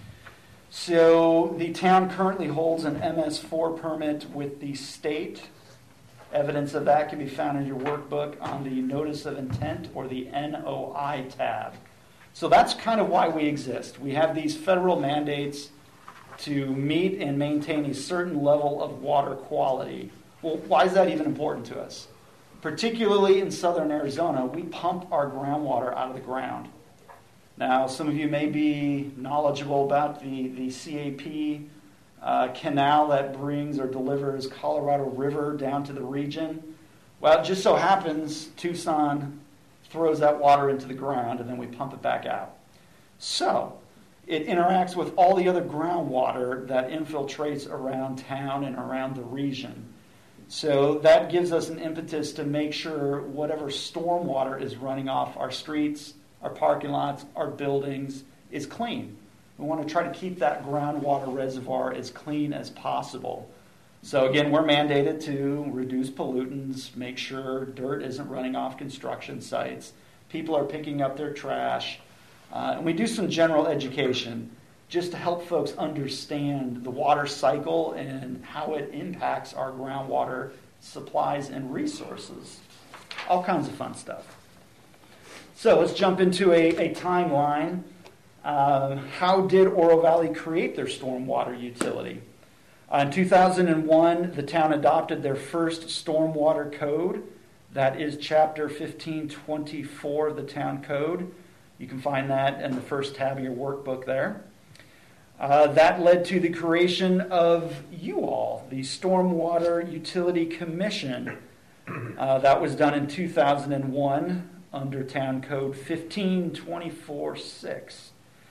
So the town currently holds an M S four permit with the state. Evidence of that can be found in your workbook on the Notice of Intent or the N O I tab. So that's kind of why we exist. We have these federal mandates to meet and maintain a certain level of water quality. Well, why is that even important to us? Particularly in southern Arizona, we pump our groundwater out of the ground. Now, some of you may be knowledgeable about the, the C A P uh, canal that brings or delivers Colorado River down to the region. Well, it just so happens Tucson throws that water into the ground and then we pump it back out. So, it interacts with all the other groundwater that infiltrates around town and around the region. So that gives us an impetus to make sure whatever stormwater is running off our streets, our parking lots, our buildings is clean. We want to try to keep that groundwater reservoir as clean as possible. So again, we're mandated to reduce pollutants, make sure dirt isn't running off construction sites, people are picking up their trash, uh, and we do some general education just to help folks understand the water cycle and how it impacts our groundwater supplies and resources. All kinds of fun stuff. So let's jump into a, a timeline. Um, how did Oro Valley create their stormwater utility? Uh, in two thousand one, the town adopted their first stormwater code. That is Chapter fifteen twenty-four of the town code. You can find that in the first tab of your workbook there. Uh, that led to the creation of you all, the Stormwater Utility Commission. Uh, that was done in two thousand one under Town Code fifteen twenty-four six.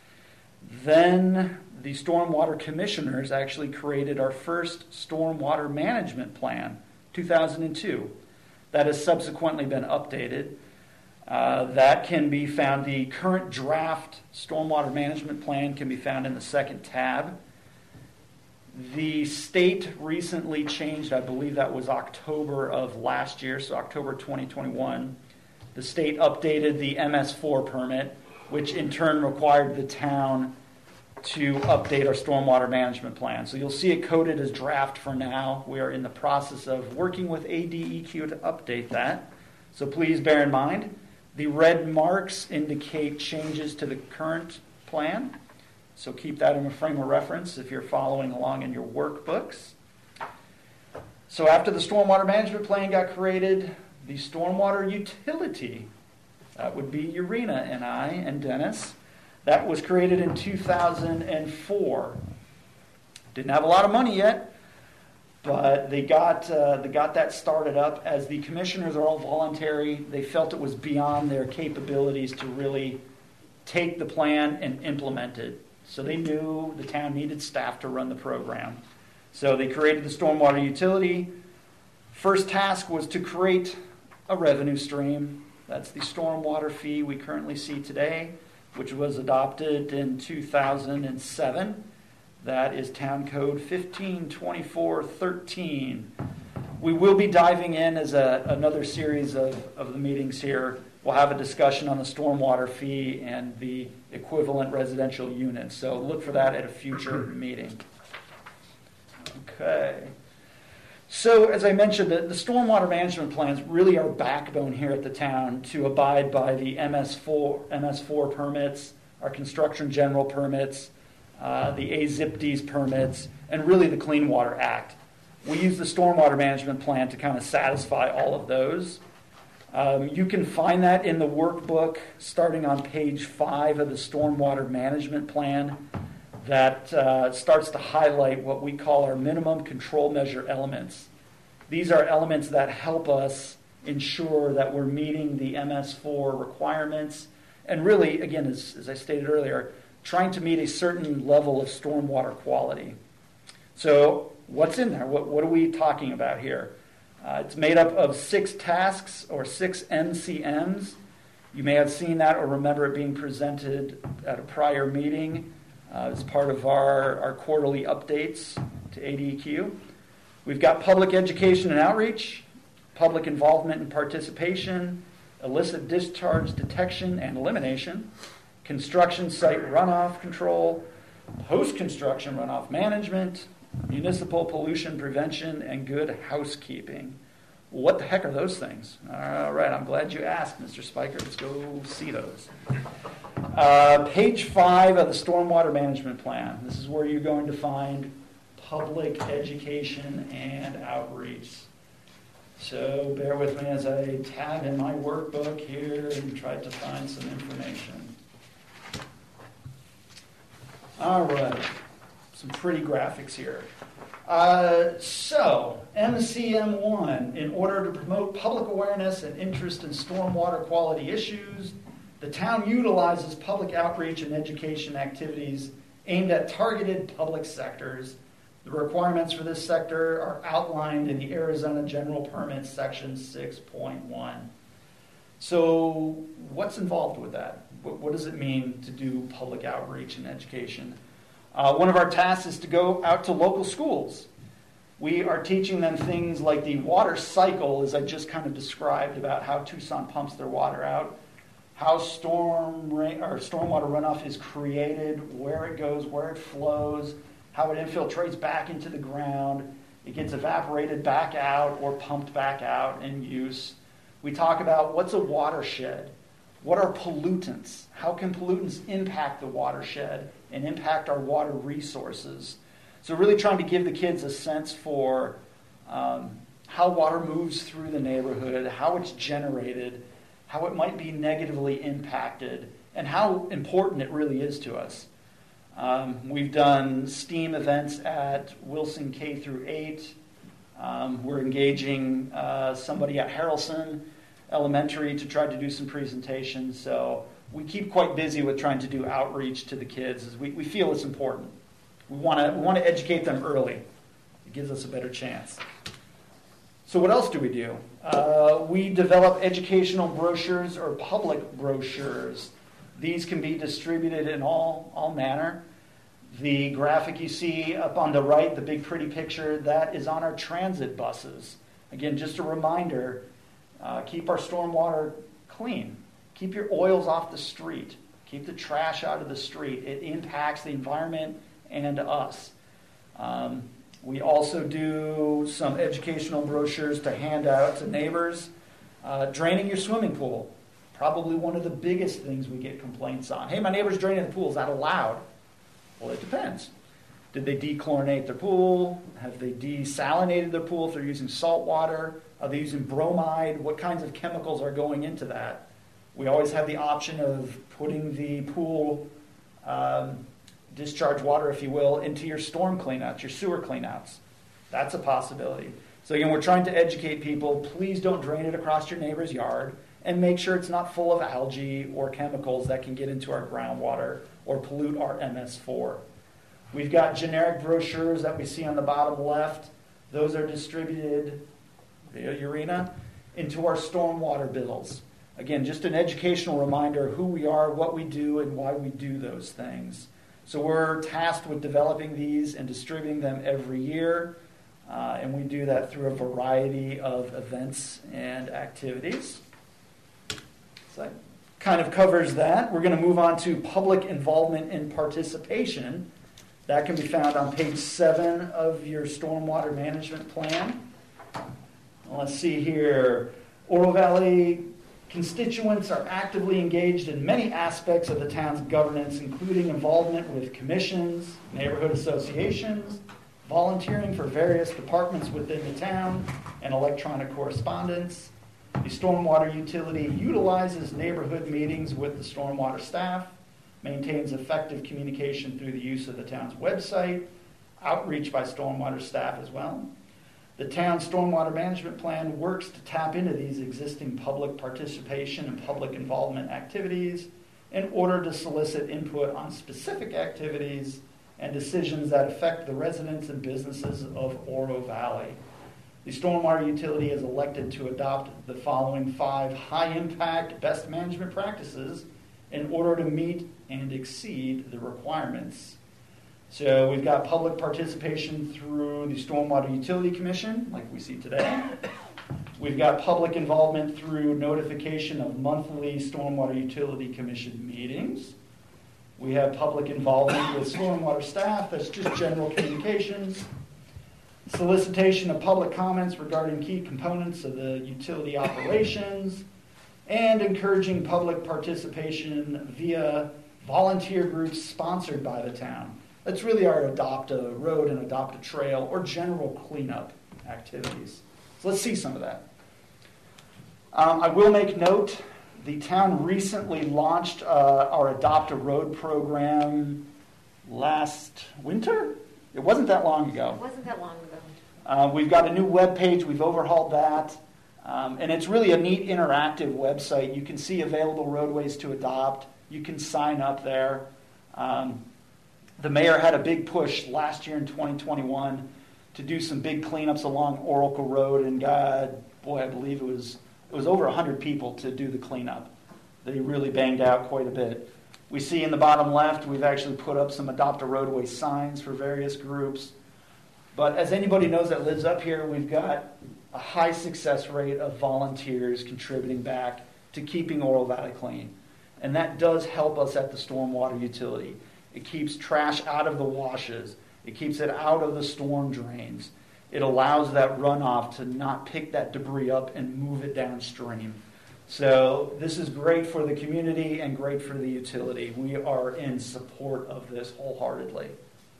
Then the Stormwater Commissioners actually created our first Stormwater Management Plan, two thousand two. That has subsequently been updated. Uh, that can be found, the current draft Stormwater Management Plan can be found in the second tab. The state recently changed, I believe that was October of last year, so October twenty twenty-one. The state updated the M S four permit, which in turn required the town to update our stormwater management plan. So you'll see it coded as draft for now. We are in the process of working with A D E Q to update that. So please bear in mind, the red marks indicate changes to the current plan. So keep that in a frame of reference if you're following along in your workbooks. So after the stormwater management plan got created, the stormwater utility, that would be Urena and I and Dennis, that was created in two thousand four. Didn't have a lot of money yet, but they got uh, they got that started up. As the commissioners are all voluntary, they felt it was beyond their capabilities to really take the plan and implement it. So they knew the town needed staff to run the program. So they created the stormwater utility. First task was to create a revenue stream. That's the stormwater fee we currently see today, which was adopted in two thousand seven. That is Town Code fifteen twenty-four thirteen. We will be diving in as a, another series of, of the meetings here. We'll have a discussion on the stormwater fee and the equivalent residential units. So look for that at a future meeting. Okay. So as I mentioned, the, the stormwater management plans really are backbone here at the town to abide by the M S four, M S four permits, our construction general permits, uh, the A Z I P Ds permits, and really the Clean Water Act. We use the stormwater management plan to kind of satisfy all of those. Um, you can find that in the workbook starting on page five of the stormwater management plan that uh, starts to highlight what we call our minimum control measure elements. These are elements that help us ensure that we're meeting the M S four requirements and really, again, as, as I stated earlier, trying to meet a certain level of stormwater quality. So what's in there? What, what are we talking about here? Uh, it's made up of six tasks or six M C Ms. You may have seen that or remember it being presented at a prior meeting uh, as part of our, our quarterly updates to A D E Q. We've got public education and outreach, public involvement and participation, illicit discharge detection and elimination, construction site runoff control, post-construction runoff management, municipal pollution prevention, and good housekeeping. What the heck are those things? All right, I'm glad you asked, Mister Spiker. Let's go see those. Uh, page five of the Stormwater Management Plan. This is where you're going to find public education and outreach. So bear with me as I tab in my workbook here and try to find some information. All right. Some pretty graphics here. Uh, so, M C M one, in order to promote public awareness and interest in stormwater quality issues, the town utilizes public outreach and education activities aimed at targeted public sectors. The requirements for this sector are outlined in the Arizona General Permit Section six point one. So, what's involved with that? What, what does it mean to do public outreach and education? Uh, one of our tasks is to go out to local schools. We are teaching them things like the water cycle, as I just kind of described about how Tucson pumps their water out, how storm rain, or stormwater runoff is created, where it goes, where it flows, how it infiltrates back into the ground, it gets evaporated back out or pumped back out in use. We talk about what's a watershed, what are pollutants, how can pollutants impact the watershed and impact our water resources. So really trying to give the kids a sense for um, how water moves through the neighborhood, how it's generated, how it might be negatively impacted, and how important it really is to us. Um, we've done STEAM events at Wilson K through eight. Um, we're engaging uh, somebody at Harrelson Elementary to try to do some presentations. So we keep quite busy with trying to do outreach to the kids, as we, we feel it's important. We want to we want to educate them early. It gives us a better chance. So what else do we do? Uh, we develop educational brochures or public brochures. These can be distributed in all, all manner. The graphic you see up on the right, the big pretty picture, that is on our transit buses. Again, just a reminder, uh, keep our stormwater clean. Keep your oils off the street. Keep the trash out of the street. It impacts the environment and us. Um, we also do some educational brochures to hand out to neighbors. Uh, draining your swimming pool. Probably one of the biggest things we get complaints on. Hey, my neighbor's draining the pool. Is that allowed? Well, it depends. Did they dechlorinate their pool? Have they desalinated their pool if they're using salt water? Are they using bromide? What kinds of chemicals are going into that? We always have the option of putting the pool um, discharge water, if you will, into your storm cleanouts, your sewer cleanouts. That's a possibility. So again, we're trying to educate people. Please don't drain it across your neighbor's yard, and make sure it's not full of algae or chemicals that can get into our groundwater or pollute our M S four. We've got generic brochures that we see on the bottom left. Those are distributed via Urena into our stormwater bills. Again, just an educational reminder of who we are, what we do, and why we do those things. So we're tasked with developing these and distributing them every year, uh, and we do that through a variety of events and activities. So that kind of covers that. We're going to move on to public involvement and participation. That can be found on page seven of your stormwater management plan. Let's see here. Oro Valley constituents are actively engaged in many aspects of the town's governance, including involvement with commissions, neighborhood associations, volunteering for various departments within the town, and electronic correspondence. The stormwater utility utilizes neighborhood meetings with the stormwater staff, maintains effective communication through the use of the town's website, outreach by stormwater staff as well. The town's stormwater management plan works to tap into these existing public participation and public involvement activities in order to solicit input on specific activities and decisions that affect the residents and businesses of Oro Valley. The stormwater utility is elected to adopt the following five high-impact best management practices in order to meet and exceed the requirements. So we've got public participation through the Stormwater Utility Commission, like we see today. We've got public involvement through notification of monthly Stormwater Utility Commission meetings. We have public involvement with stormwater staff, that's just general communications. Solicitation of public comments regarding key components of the utility operations, and encouraging public participation via volunteer groups sponsored by the town. That's really our adopt a road and adopt a trail or general cleanup activities. So let's see some of that. Um, I will make note, the town recently launched uh, our Adopt a Road program last winter. It wasn't that long ago. It wasn't that long ago. Uh, we've got a new web page. We've overhauled that. Um, and it's really a neat interactive website. You can see available roadways to adopt. You can sign up there. Um, the mayor had a big push last year in twenty twenty-one to do some big cleanups along Oracle Road. And God, boy, I believe it was it was over one hundred people to do the cleanup. They really banged out quite a bit. We see in the bottom left, we've actually put up some Adopt a Roadway signs for various groups. But as anybody knows that lives up here, we've got a high success rate of volunteers contributing back to keeping Oro Valley clean. And that does help us at the stormwater utility. It keeps trash out of the washes. It keeps it out of the storm drains. It allows that runoff to not pick that debris up and move it downstream. So this is great for the community and great for the utility. We are in support of this wholeheartedly.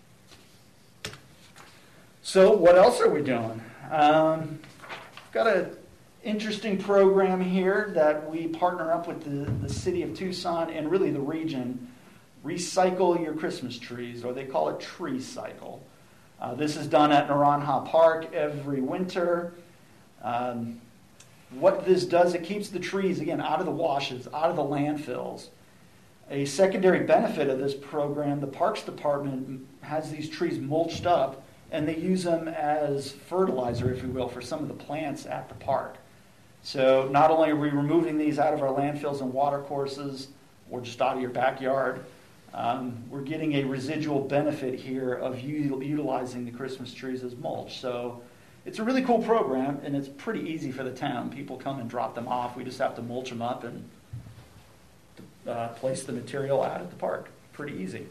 So what else are we doing? Um, got an interesting program here that we partner up with the, the city of Tucson and really the region. Recycle your Christmas trees, or they call it Tree Cycle. Uh, this is done at Naranja Park every winter. Um, what this does, it keeps the trees, again, out of the washes, out of the landfills. A secondary benefit of this program, the Parks Department has these trees mulched up, and they use them as fertilizer, if you will, for some of the plants at the park. So not only are we removing these out of our landfills and watercourses, or just out of your backyard, um, we're getting a residual benefit here of u- utilizing the Christmas trees as mulch. So it's a really cool program, and it's pretty easy for the town. People come and drop them off. We just have to mulch them up and uh, place the material out at the park. Pretty easy.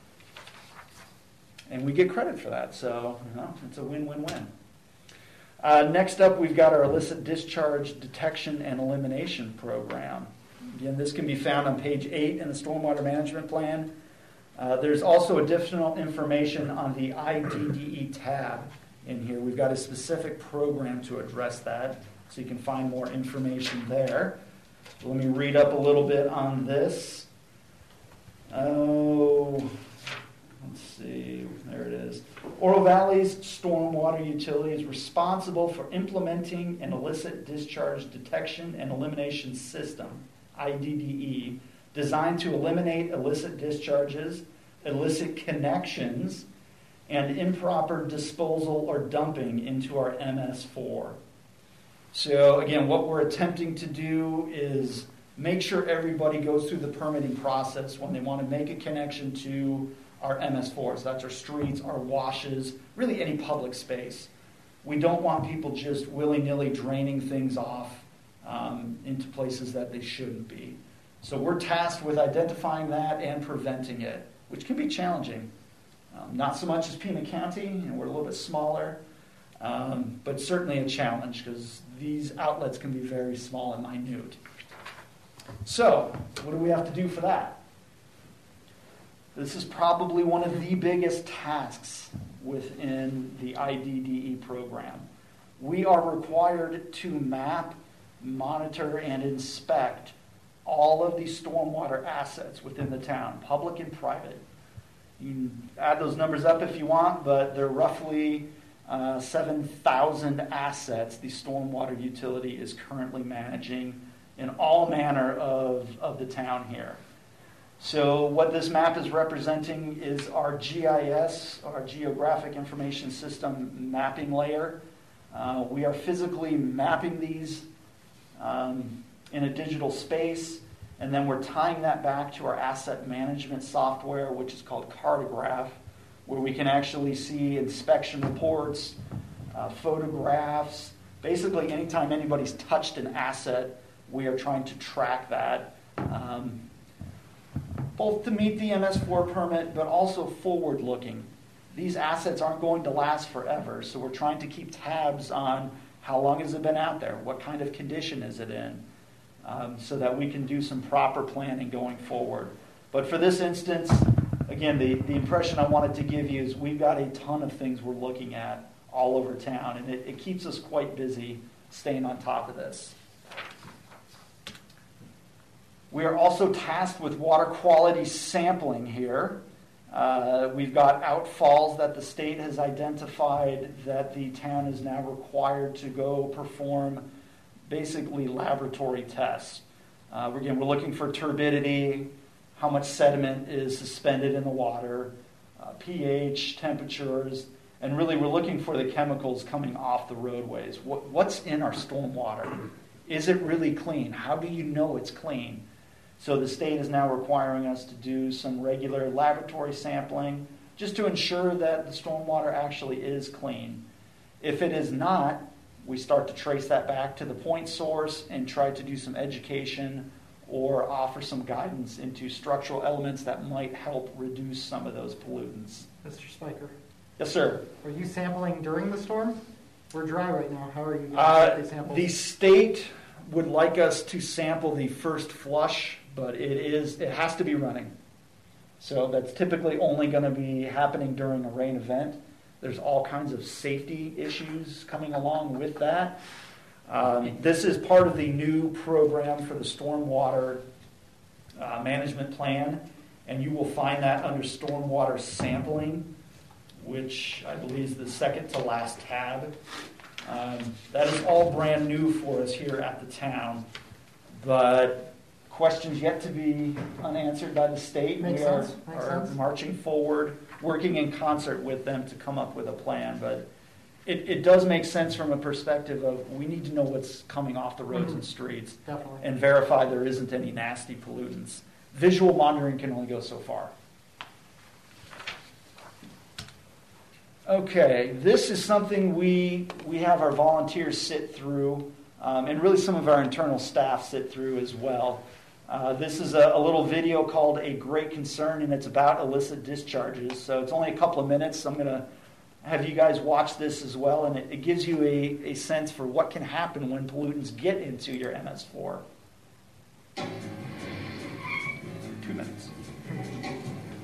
And we get credit for that, so you know, it's a win-win-win. Uh, next up, we've got our illicit discharge detection and elimination program. Again, this can be found on page eight in the Stormwater Management Plan. Uh, there's also additional information on the I D D E tab in here. We've got a specific program to address that, so you can find more information there. Let me read up a little bit on this. Oh, let's see, there it is. Oro Valley's stormwater utility is responsible for implementing an illicit discharge detection and elimination system, I D D E, designed to eliminate illicit discharges, illicit connections, and improper disposal or dumping into our M S four. So again, what we're attempting to do is make sure everybody goes through the permitting process when they want to make a connection to our M S fours. That's our streets, our washes, really any public space. We don't want people just willy-nilly draining things off um, into places that they shouldn't be. So we're tasked with identifying that and preventing it, which can be challenging. Um, not so much as Pima County, and we're a little bit smaller, um, but certainly a challenge because these outlets can be very small and minute. So, what do we have to do for that? This is probably one of the biggest tasks within the I D D E program. We are required to map, monitor, and inspect all of the stormwater assets within the town, public and private. You can add those numbers up if you want, but they're roughly uh, seven thousand assets the stormwater utility is currently managing in all manner of, of the town here. So what this map is representing is our G I S, our Geographic Information System mapping layer. Uh, we are physically mapping these um, in a digital space, and then we're tying that back to our asset management software, which is called Cartograph, where we can actually see inspection reports, uh, photographs. Basically, anytime anybody's touched an asset, we are trying to track that, um, both to meet the M S four permit, but also forward-looking. These assets aren't going to last forever, so we're trying to keep tabs on how long has it been out there, what kind of condition is it in, um, so that we can do some proper planning going forward. But for this instance, again, the, the impression I wanted to give you is we've got a ton of things we're looking at all over town, and it, it keeps us quite busy staying on top of this. We are also tasked with water quality sampling here. Uh, we've got outfalls that the state has identified that the town is now required to go perform basically laboratory tests. Uh, again, we're looking for turbidity, how much sediment is suspended in the water, uh, pH, temperatures, and really we're looking for the chemicals coming off the roadways. What, what's in our stormwater? Is it really clean? How do you know it's clean? So the state is now requiring us to do some regular laboratory sampling just to ensure that the stormwater actually is clean. If it is not, we start to trace that back to the point source and try to do some education or offer some guidance into structural elements that might help reduce some of those pollutants. Mister Spiker, Yes, sir. are you sampling during the storm? We're dry right now. How are you going to Uh, get these samples? the state would like us to sample the first flush, but it is it has to be running. So that's typically only going to be happening during a rain event. There's all kinds of safety issues coming along with that. Um, this is part of the new program for the stormwater uh, management plan, and you will find that under stormwater sampling, which I believe is the second to last tab. Um, that is all brand new for us here at the town, but questions yet to be unanswered by the state. Makes we are, sense. Makes are sense. marching forward, working in concert with them to come up with a plan, but it, it does make sense from a perspective of we need to know what's coming off the roads Mhm. and streets Definitely. and verify there isn't any nasty pollutants. Visual monitoring can only go so far. Okay, this is something we we have our volunteers sit through, um, and really some of our internal staff sit through as well. Uh, this is a, a little video called A Great Concern, and it's about illicit discharges. So it's only a couple of minutes. I'm going to have you guys watch this as well, and it, it gives you a, a sense for what can happen when pollutants get into your M S four. Two minutes.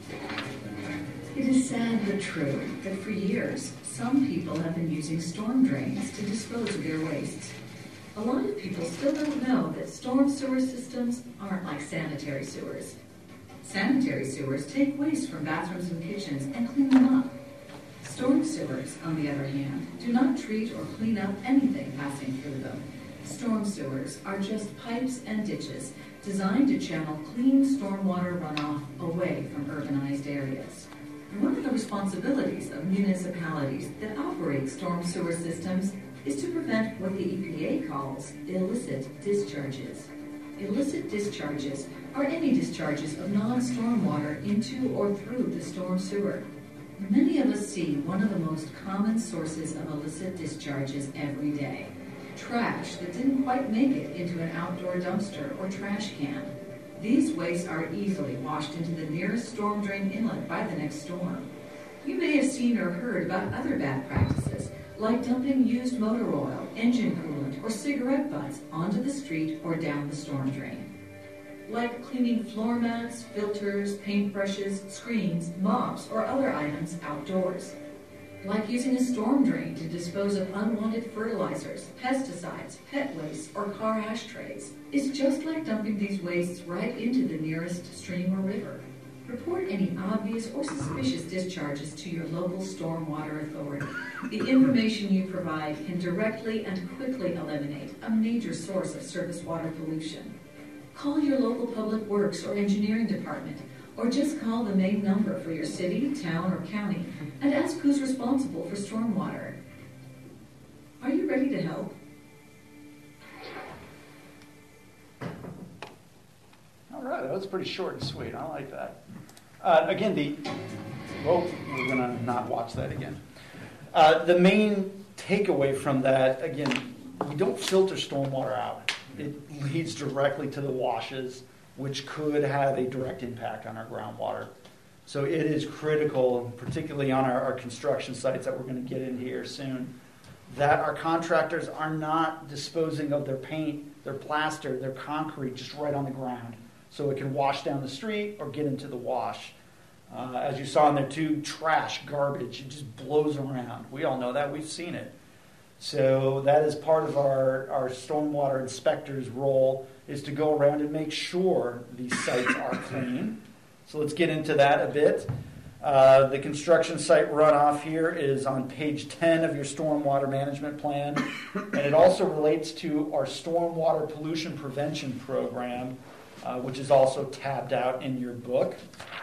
It is sad but true that for years, some people have been using storm drains to dispose of their wastes. A lot of people still don't know that storm sewer systems aren't like sanitary sewers. Sanitary sewers take waste from bathrooms and kitchens and clean them up. Storm sewers, on the other hand, do not treat or clean up anything passing through them. Storm sewers are just pipes and ditches designed to channel clean stormwater runoff away from urbanized areas. And one of the responsibilities of municipalities that operate storm sewer systems is to prevent what the E P A calls illicit discharges. Illicit discharges are any discharges of non-stormwater into or through the storm sewer. Many of us see one of the most common sources of illicit discharges every day: trash that didn't quite make it into an outdoor dumpster or trash can. These wastes are easily washed into the nearest storm drain inlet by the next storm. You may have seen or heard about other bad practices, like dumping used motor oil, engine coolant, or cigarette butts onto the street or down the storm drain. Like cleaning floor mats, filters, paintbrushes, screens, mops, or other items outdoors. Like using a storm drain to dispose of unwanted fertilizers, pesticides, pet waste, or car ashtrays. It's just like dumping these wastes right into the nearest stream or river. Report any obvious or suspicious discharges to your local stormwater authority. The information you provide can directly and quickly eliminate a major source of surface water pollution. Call your local public works or engineering department, or just call the main number for your city, town, or county and ask who's responsible for stormwater. Are you ready to help? All right, that was pretty short and sweet. I like that. Uh, again, the oh, we're gonna not watch that again. Uh, the main takeaway from that, again, we don't filter stormwater out. It leads directly to the washes, which could have a direct impact on our groundwater. So it is critical, particularly on our, our construction sites that we're going to get in here soon, that our contractors are not disposing of their paint, their plaster, their concrete just right on the ground, so it can wash down the street or get into the wash. Uh, as you saw in there too, trash, garbage, it just blows around. We all know that. We've seen it. So that is part of our, our stormwater inspector's role, is to go around and make sure these sites are clean. So let's get into that a bit. Uh, the construction site runoff here is on page ten of your stormwater management plan, and it also relates to our stormwater pollution prevention program, uh, which is also tabbed out in your book.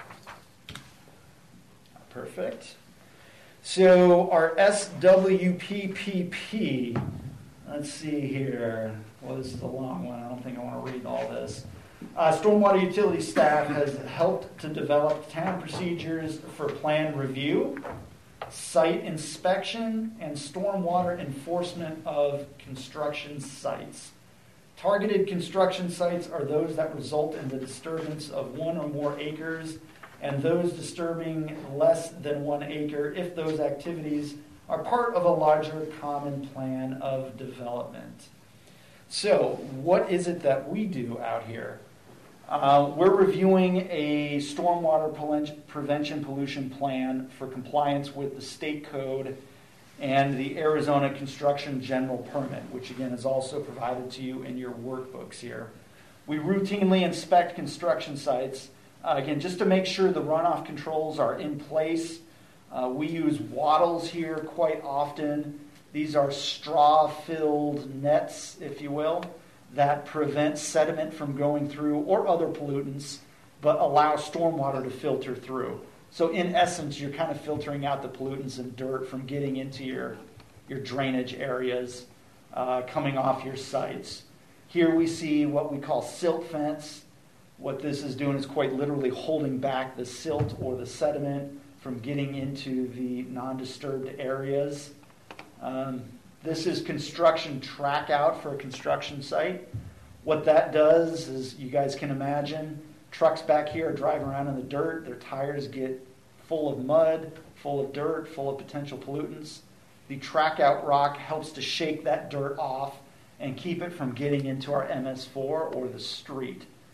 Perfect. So our S W P P P, let's see here. Well, this is a long one. I don't think I want to read all this. Uh, Stormwater utility staff has helped to develop town procedures for plan review, site inspection, and stormwater enforcement of construction sites. Targeted construction sites are those that result in the disturbance of one or more acres, and those disturbing less than one acre if those activities are part of a larger common plan of development. So, what is it that we do out here? Uh, we're reviewing a stormwater prevention pollution plan for compliance with the state code and the Arizona Construction General Permit, which again is also provided to you in your workbooks here. We routinely inspect construction sites, uh, again, just to make sure the runoff controls are in place. Uh, we use wattles here quite often. These are straw-filled nets, if you will, that prevent sediment from going through or other pollutants, but allow stormwater to filter through. So in essence, you're kind of filtering out the pollutants and dirt from getting into your, your drainage areas, uh, coming off your sites. Here we see what we call silt fence. What this is doing is quite literally holding back the silt or the sediment from getting into the non-disturbed areas. Um, this is construction track out for a construction site. What that does is, you guys can imagine, trucks back here are driving around in the dirt. Their tires get full of mud, full of dirt, full of potential pollutants. The track out rock helps to shake that dirt off and keep it from getting into our M S four or the street.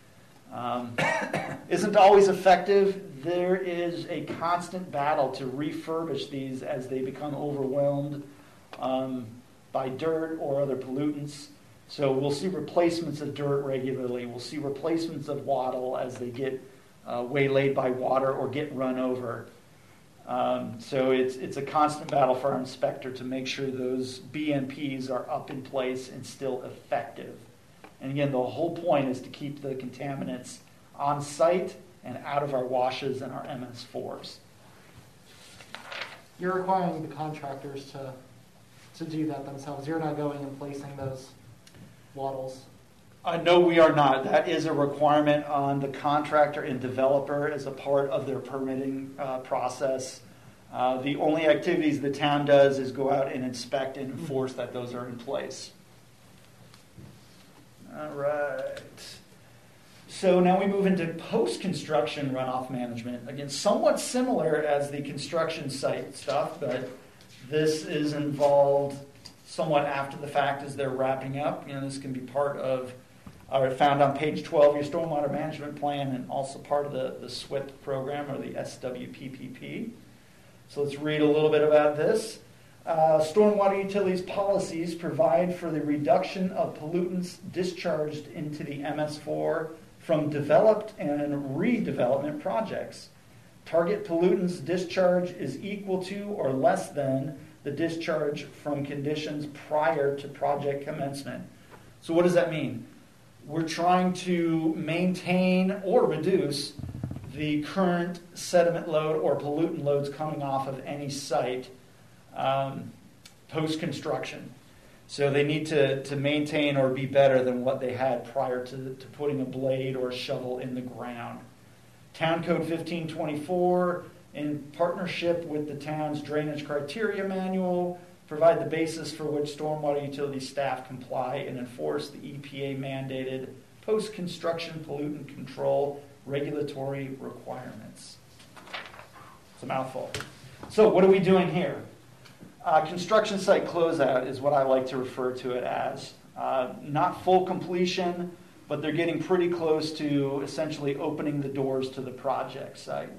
Um, isn't always effective. There is a constant battle to refurbish these as they become overwhelmed um, by dirt or other pollutants. So we'll see replacements of dirt regularly. We'll see replacements of wattle as they get uh, waylaid by water or get run over. Um, so it's it's a constant battle for our inspector to make sure those B M Ps are up in place and still effective. And again, the whole point is to keep the contaminants on site and out of our washes and our M S fours. You're requiring the contractors to to do that themselves. You're not going and placing those wattles. Uh, no, we are not. That is a requirement on the contractor and developer as a part of their permitting uh, process. Uh, the only activities the town does is go out and inspect and enforce that those are in place. All right. So now we move into post-construction runoff management. Again, somewhat similar as the construction site stuff, but this is involved somewhat after the fact as they're wrapping up. You know, this can be part of are found on page twelve of your stormwater management plan and also part of the, the S W I P program or the S W P P P. So let's read a little bit about this. Uh, stormwater utilities policies provide for the reduction of pollutants discharged into the M S four from developed and redevelopment projects. Target pollutants discharge is equal to or less than the discharge from conditions prior to project commencement. So what does that mean? We're trying to maintain or reduce the current sediment load or pollutant loads coming off of any site um, post-construction. So they need to, to maintain or be better than what they had prior to, to putting a blade or a shovel in the ground. Town Code fifteen twenty-four, in partnership with the town's drainage criteria manual, provide the basis for which stormwater utility staff comply and enforce the E P A-mandated post-construction pollutant control regulatory requirements. It's a mouthful. So what are we doing here? Uh, construction site closeout is what I like to refer to it as. Uh, not full completion, but they're getting pretty close to essentially opening the doors to the project site.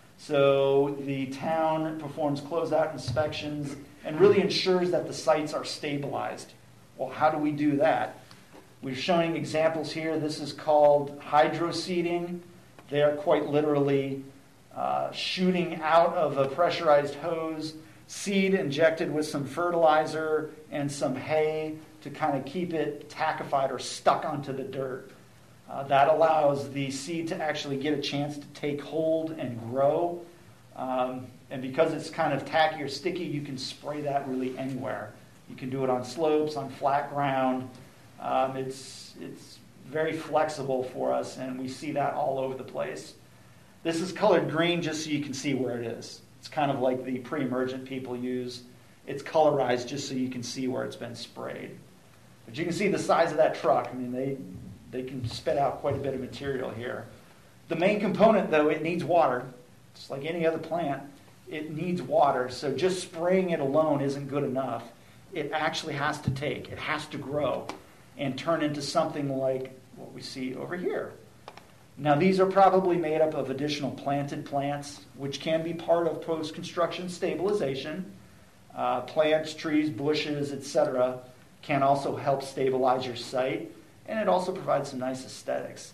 So the town performs closeout inspections and really ensures that the sites are stabilized. Well, how do we do that? We're showing examples here. This is called hydroseeding. They are quite literally uh, shooting out of a pressurized hose, seed injected with some fertilizer and some hay to kind of keep it tackified or stuck onto the dirt. Uh, that allows the seed to actually get a chance to take hold and grow. Um, and because it's kind of tacky or sticky, you can spray that really anywhere. You can do it on slopes, on flat ground. Um, it's, it's very flexible for us, and we see that all over the place. This is colored green just so you can see where it is. It's kind of like the pre-emergent people use. It's colorized just so you can see where it's been sprayed. But you can see the size of that truck. I mean, they, they can spit out quite a bit of material here. The main component, though, it needs water. Just like any other plant, it needs water. So just spraying it alone isn't good enough. It actually has to take, it has to grow and turn into something like what we see over here. Now, these are probably made up of additional planted plants, which can be part of post-construction stabilization. Uh, plants, trees, bushes, et cetera can also help stabilize your site, and it also provides some nice aesthetics.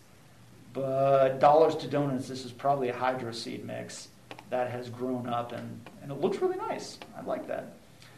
But dollars to donuts, this is probably a hydro seed mix that has grown up, and, and it looks really nice. I like that.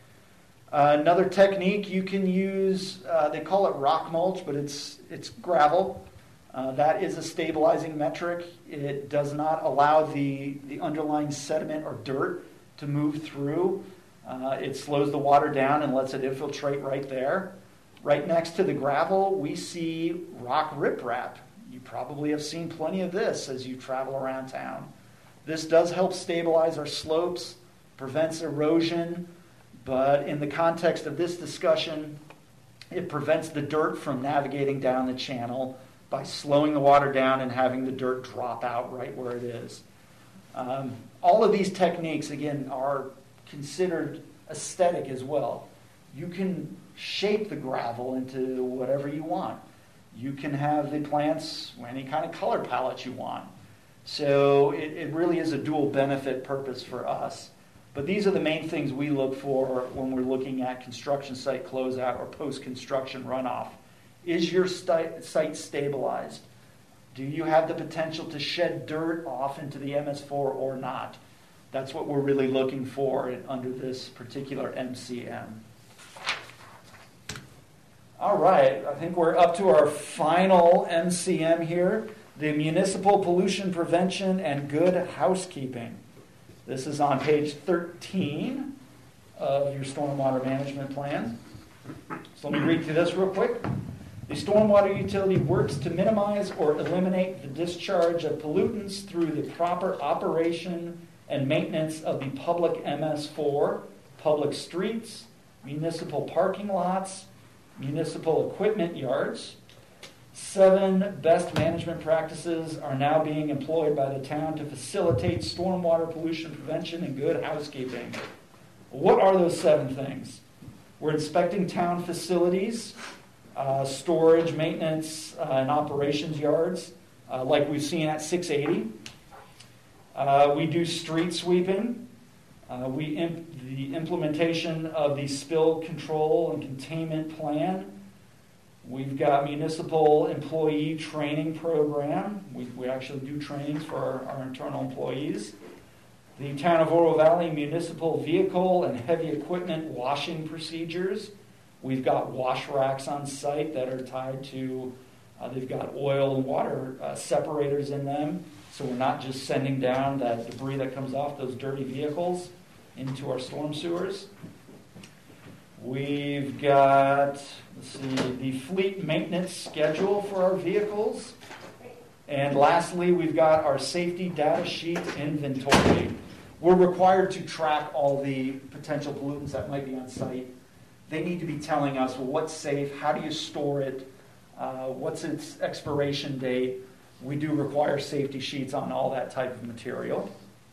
Uh, another technique you can use, uh, they call it rock mulch, but it's it's gravel. Uh, that is a stabilizing metric. It does not allow the, the underlying sediment or dirt to move through. Uh, it slows the water down and lets it infiltrate right there. Right next to the gravel, we see rock riprap. You probably have seen plenty of this as you travel around town. This does help stabilize our slopes, prevents erosion, but in the context of this discussion, it prevents the dirt from navigating down the channel by slowing the water down and having the dirt drop out right where it is. Um, all of these techniques, again, are considered aesthetic as well. You can shape the gravel into whatever you want. You can have the plants any kind of color palette you want. So it, it really is a dual benefit purpose for us. But these are the main things we look for when we're looking at construction site closeout or post-construction runoff. Is your sti- site stabilized? Do you have the potential to shed dirt off into the M S four or not? That's what we're really looking for in, under this particular M C M. All right, I think we're up to our final M C M here, the Municipal Pollution Prevention and Good Housekeeping. This is on page thirteen of your stormwater management plan. So let me read through this real quick. The stormwater utility works to minimize or eliminate the discharge of pollutants through the proper operation and maintenance of the public M S four, public streets, municipal parking lots, municipal equipment yards. Seven best management practices are now being employed by the town to facilitate stormwater pollution prevention and good housekeeping. What are those seven things? We're inspecting town facilities, uh, storage, maintenance, uh, and operations yards, uh, like we've seen at six eighty. Uh, we do street sweeping. Uh, we imp- the implementation of the spill control and containment plan. We've got municipal employee training program. We, we actually do trainings for our, our internal employees. The Town of Oro Valley municipal vehicle and heavy equipment washing procedures. We've got wash racks on site that are tied to, uh, they've got oil and water uh, separators in them. So we're not just sending down that debris that comes off those dirty vehicles into our storm sewers. We've got, let's see, the fleet maintenance schedule for our vehicles. And lastly, we've got our safety data sheet inventory. We're required to track all the potential pollutants that might be on site. They need to be telling us, well, what's safe, how do you store it, uh, what's its expiration date. We do require safety sheets on all that type of material.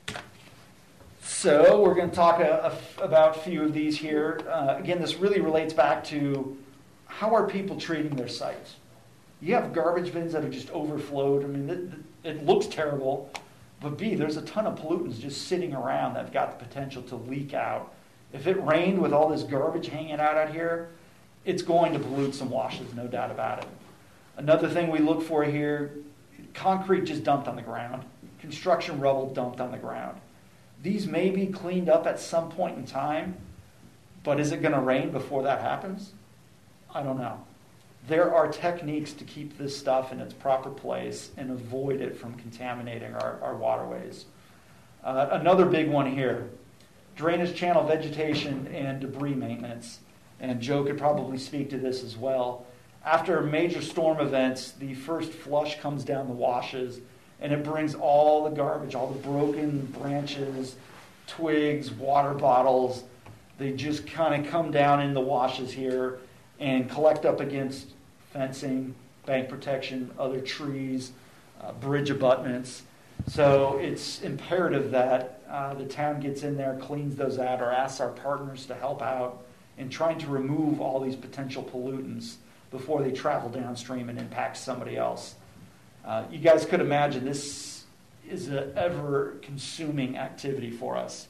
So we're going to talk a, a, about a few of these here. Uh, again, this really relates back to how are people treating their sites. You have garbage bins that are just overflowed. I mean, it, it looks terrible, but B, there's a ton of pollutants just sitting around that have got the potential to leak out. If it rained with all this garbage hanging out out here, it's going to pollute some washes, no doubt about it. Another thing we look for here, concrete just dumped on the ground, construction rubble dumped on the ground. These may be cleaned up at some point in time, but is it going to rain before that happens? I don't know. There are techniques to keep this stuff in its proper place and avoid it from contaminating our, our waterways. Uh, another big one here, drainage channel vegetation and debris maintenance. And Joe could probably speak to this as well. After major storm events, the first flush comes down the washes, and it brings all the garbage, all the broken branches, twigs, water bottles. They just kind of come down in the washes here and collect up against fencing, bank protection, other trees, uh, bridge abutments. So it's imperative that uh, the town gets in there, cleans those out, or asks our partners to help out in trying to remove all these potential pollutants before they travel downstream and impact somebody else. Uh, you guys could imagine this is an ever-consuming activity for us.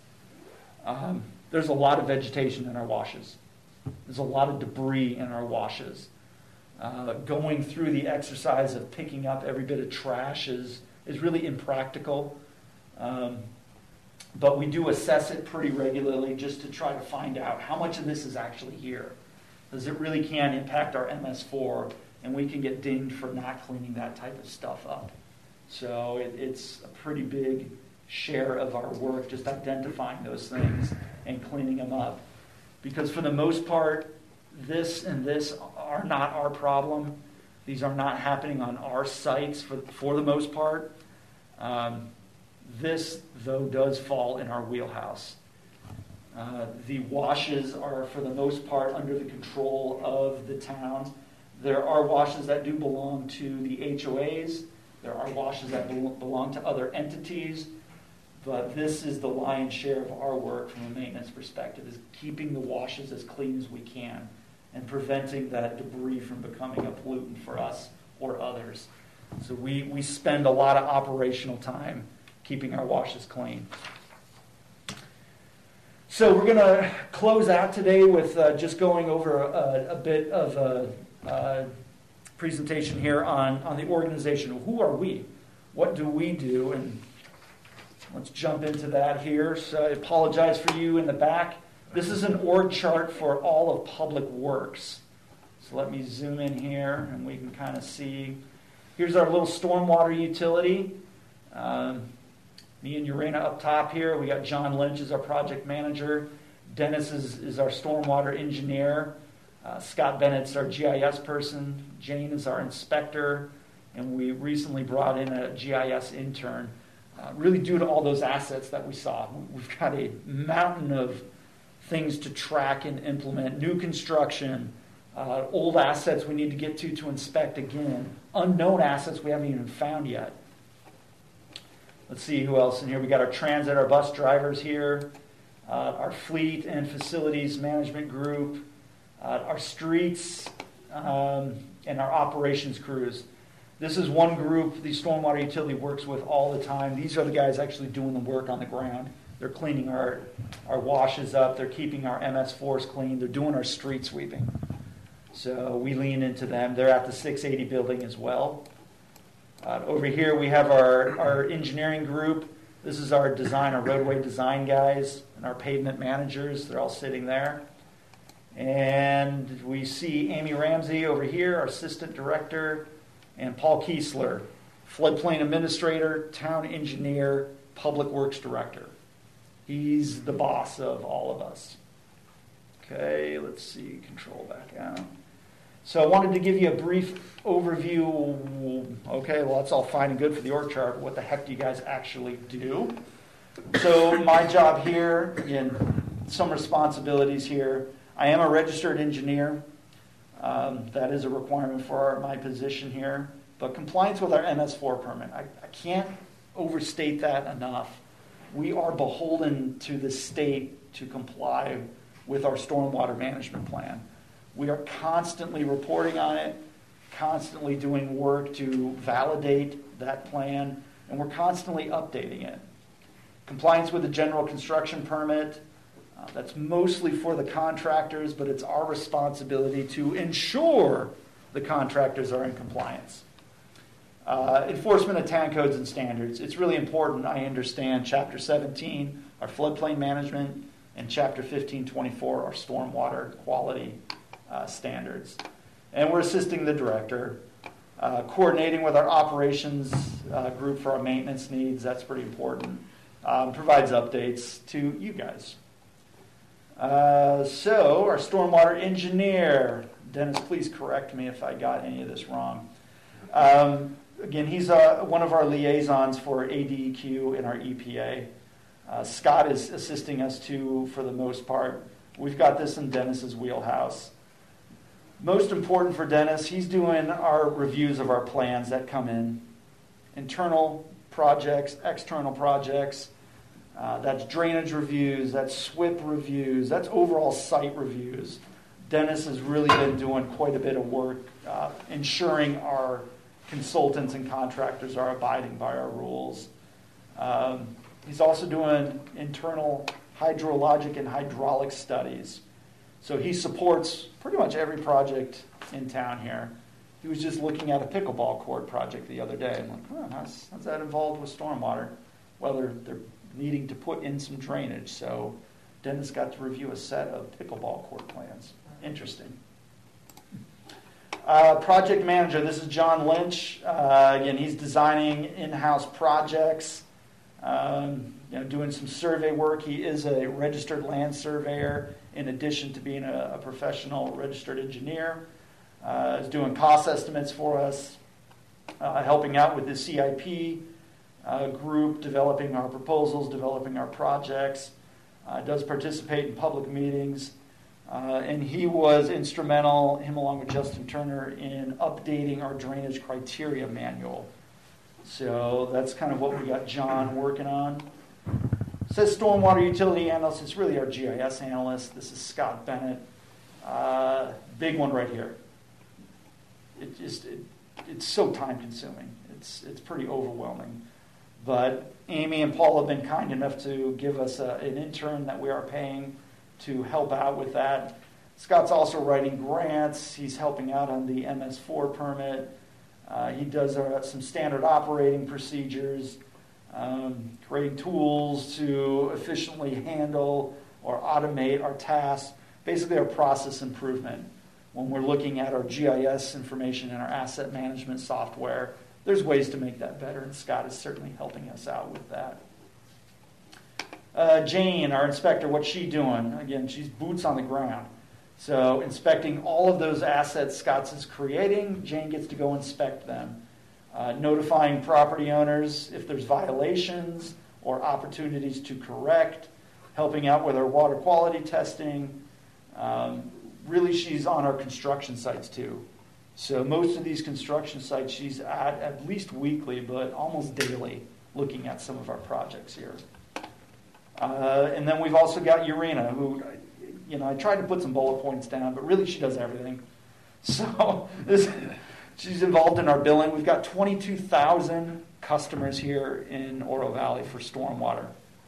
Um, there's a lot of vegetation in our washes. There's a lot of debris in our washes. Uh, going through the exercise of picking up every bit of trash is, is really impractical. Um, but we do assess it pretty regularly just to try to find out how much of this is actually here. Because it really can impact our M S four, and we can get dinged for not cleaning that type of stuff up. So it, it's a pretty big share of our work, just identifying those things and cleaning them up. Because for the most part, this and this are not our problem. These are not happening on our sites for, for the most part. Um, this, though, does fall in our wheelhouse. Uh, the washes are, for the most part, under the control of the town. There are washes that do belong to the H O As. There are washes that be- belong to other entities. But this is the lion's share of our work from a maintenance perspective, is keeping the washes as clean as we can and preventing that debris from becoming a pollutant for us or others. So we, we spend a lot of operational time keeping our washes clean. So we're going to close out today with uh, just going over a, a bit of a, a presentation here on, on the organization. Who are we? What do we do? And let's jump into that here. So I apologize for you in the back. This is an org chart for all of Public Works. So let me zoom in here and we can kind of see. Here's our little stormwater utility. Um, me and Urena up top here. We got John Lynch as our project manager. Dennis is, is our stormwater engineer. Uh, Scott Bennett's our G I S person. Jane is our inspector. And we recently brought in a G I S intern. Uh, really due to all those assets that we saw. We've got a mountain of things to track and implement. New construction, uh, old assets we need to get to to inspect again. Unknown assets we haven't even found yet. Let's see who else in here. We got our transit, our bus drivers here, uh, our fleet and facilities management group, uh, our streets, um, and our operations crews. This is one group the stormwater utility works with all the time. These are the guys actually doing the work on the ground. They're cleaning our, our washes up. They're keeping our M S fours clean. They're doing our street sweeping. So we lean into them. They're at the six eighty building as well. Uh, over here we have our, our engineering group. This is our design, our roadway design guys and our pavement managers. They're all sitting there. And we see Amy Ramsey over here, our assistant director, and Paul Kiesler, floodplain administrator, town engineer, public works director. He's the boss of all of us. Okay, let's see, control back out. So I wanted to give you a brief overview. Okay, well, that's all fine and good for the org chart, but what the heck do you guys actually do? So my job here, again, some responsibilities here. I am a registered engineer. Um, that is a requirement for our, my position here. But compliance with our M S four permit, I, I can't overstate that enough. We are beholden to the state to comply with our stormwater management plan. We are constantly reporting on it, constantly doing work to validate that plan, and we're constantly updating it. Compliance with the general construction permit, uh, that's mostly for the contractors, but it's our responsibility to ensure the contractors are in compliance. Uh, enforcement of town codes and standards. It's really important. I understand Chapter seventeen, our floodplain management, and Chapter fifteen twenty-four, our stormwater quality uh, standards. And we're assisting the director, uh, coordinating with our operations uh, group for our maintenance needs. That's pretty important. Um, provides updates to you guys. Uh, so, our stormwater engineer, Dennis, please correct me if I got any of this wrong. Um, Again, he's uh, one of our liaisons for A D E Q and our E P A. Uh, Scott is assisting us too, for the most part. We've got this in Dennis's wheelhouse. Most important for Dennis, he's doing our reviews of our plans that come in. Internal projects, external projects. Uh, that's drainage reviews, that's S W I P reviews, that's overall site reviews. Dennis has really been doing quite a bit of work uh, ensuring our consultants and contractors are abiding by our rules. Um, he's also doing internal hydrologic and hydraulic studies. So he supports pretty much every project in town here. He was just looking at a pickleball court project the other day. I'm like, oh, how's, how's that involved with stormwater? Well, they're, they're needing to put in some drainage. So Dennis got to review a set of pickleball court plans. Interesting. Uh, project manager, this is John Lynch. Uh, again, he's designing in-house projects, um, you know, doing some survey work. He is a registered land surveyor in addition to being a, a professional registered engineer. Uh, is doing cost estimates for us, uh, helping out with the C I P uh, group, developing our proposals, developing our projects. Uh, does participate in public meetings. Uh, and he was instrumental, him along with Justin Turner, in updating our drainage criteria manual. So that's kind of what we got John working on. It says stormwater utility analyst. It's really our G I S analyst. This is Scott Bennett. Uh, big one right here. It just it it's so time consuming. It's, it's pretty overwhelming. But Amy and Paul have been kind enough to give us a, an intern that we are paying to help out with that. Scott's also writing grants. He's helping out on the M S four permit. Uh, he does uh, some standard operating procedures, um, creating tools to efficiently handle or automate our tasks, basically our process improvement. When we're looking at our G I S information and our asset management software, there's ways to make that better, and Scott is certainly helping us out with that. Uh, Jane, our inspector, what's she doing? Again, she's boots on the ground. So inspecting all of those assets Scott's is creating, Jane gets to go inspect them. Uh, notifying property owners if there's violations or opportunities to correct, helping out with our water quality testing. Um, really, she's on our construction sites too. So most of these construction sites she's at at least weekly, but almost daily, looking at some of our projects here. Uh, and then we've also got Urena, who, you know, I tried to put some bullet points down, but really she does everything. So this, she's involved in our billing. We've got twenty-two thousand customers here in Oro Valley for stormwater.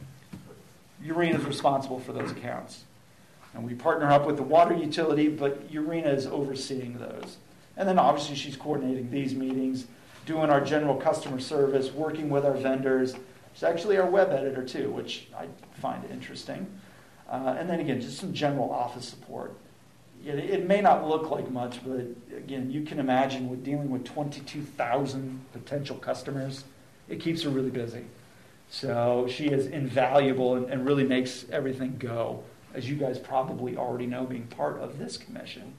Urena is responsible for those accounts. And we partner up with the water utility, but Urena is overseeing those. And then obviously she's coordinating these meetings, doing our general customer service, working with our vendors. She's actually our web editor too, which I find interesting. Uh, and then again, just some general office support. It, it may not look like much, but again, you can imagine with dealing with twenty-two thousand potential customers, it keeps her really busy. So she is invaluable and, and really makes everything go, as you guys probably already know, being part of this commission.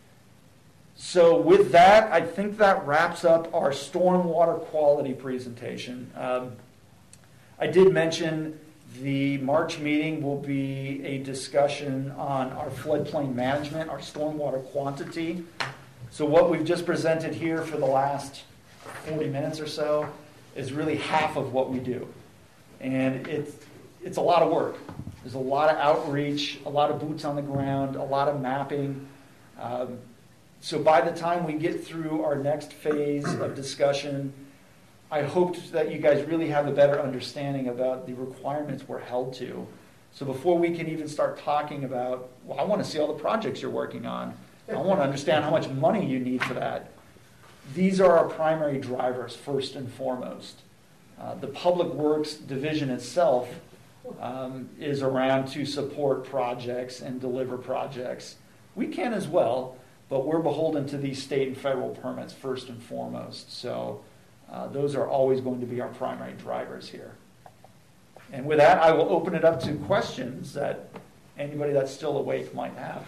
So with that, I think that wraps up our stormwater quality presentation. Um, I did mention the March meeting will be a discussion on our floodplain management, our stormwater quantity. So what we've just presented here for the last forty minutes or so is really half of what we do. And it's, it's a lot of work. There's a lot of outreach, a lot of boots on the ground, a lot of mapping. Um, so by the time we get through our next phase of discussion, I hoped that you guys really have a better understanding about the requirements we're held to. So before we can even start talking about, well, I want to see all the projects you're working on. I want to understand how much money you need for that. These are our primary drivers, first and foremost. Uh, the Public Works division itself um, is around to support projects and deliver projects. We can as well, but we're beholden to these state and federal permits first and foremost. So uh, those are always going to be our primary drivers here. And with that, I will open it up to questions that anybody that's still awake might have.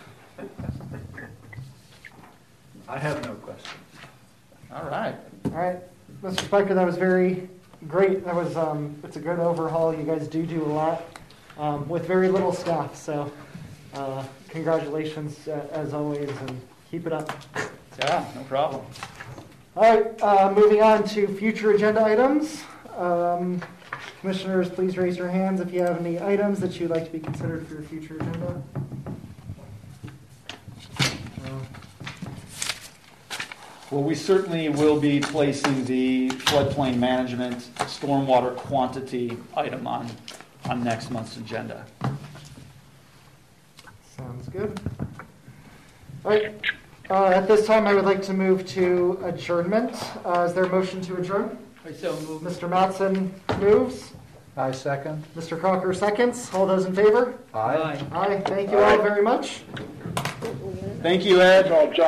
I have no questions. All right. All right, Mister Spiker, that was very great. That was um, it's a good overhaul. You guys do do a lot um, with very little staff. So uh, congratulations uh, as always, and keep it up. Yeah, no problem. All right, uh, moving on to future agenda items. Um, commissioners, please raise your hands if you have any items that you'd like to be considered for your future agenda. Well, we certainly will be placing the floodplain management stormwater quantity item on, on next month's agenda. Sounds good. All right. Uh, at this time, I would like to move to adjournment. Uh, is there a motion to adjourn? I so move. Mister Mattson moves. I second. Mister Crocker seconds. All those in favor? Aye. Aye. Thank you all very much. Thank you, Ed.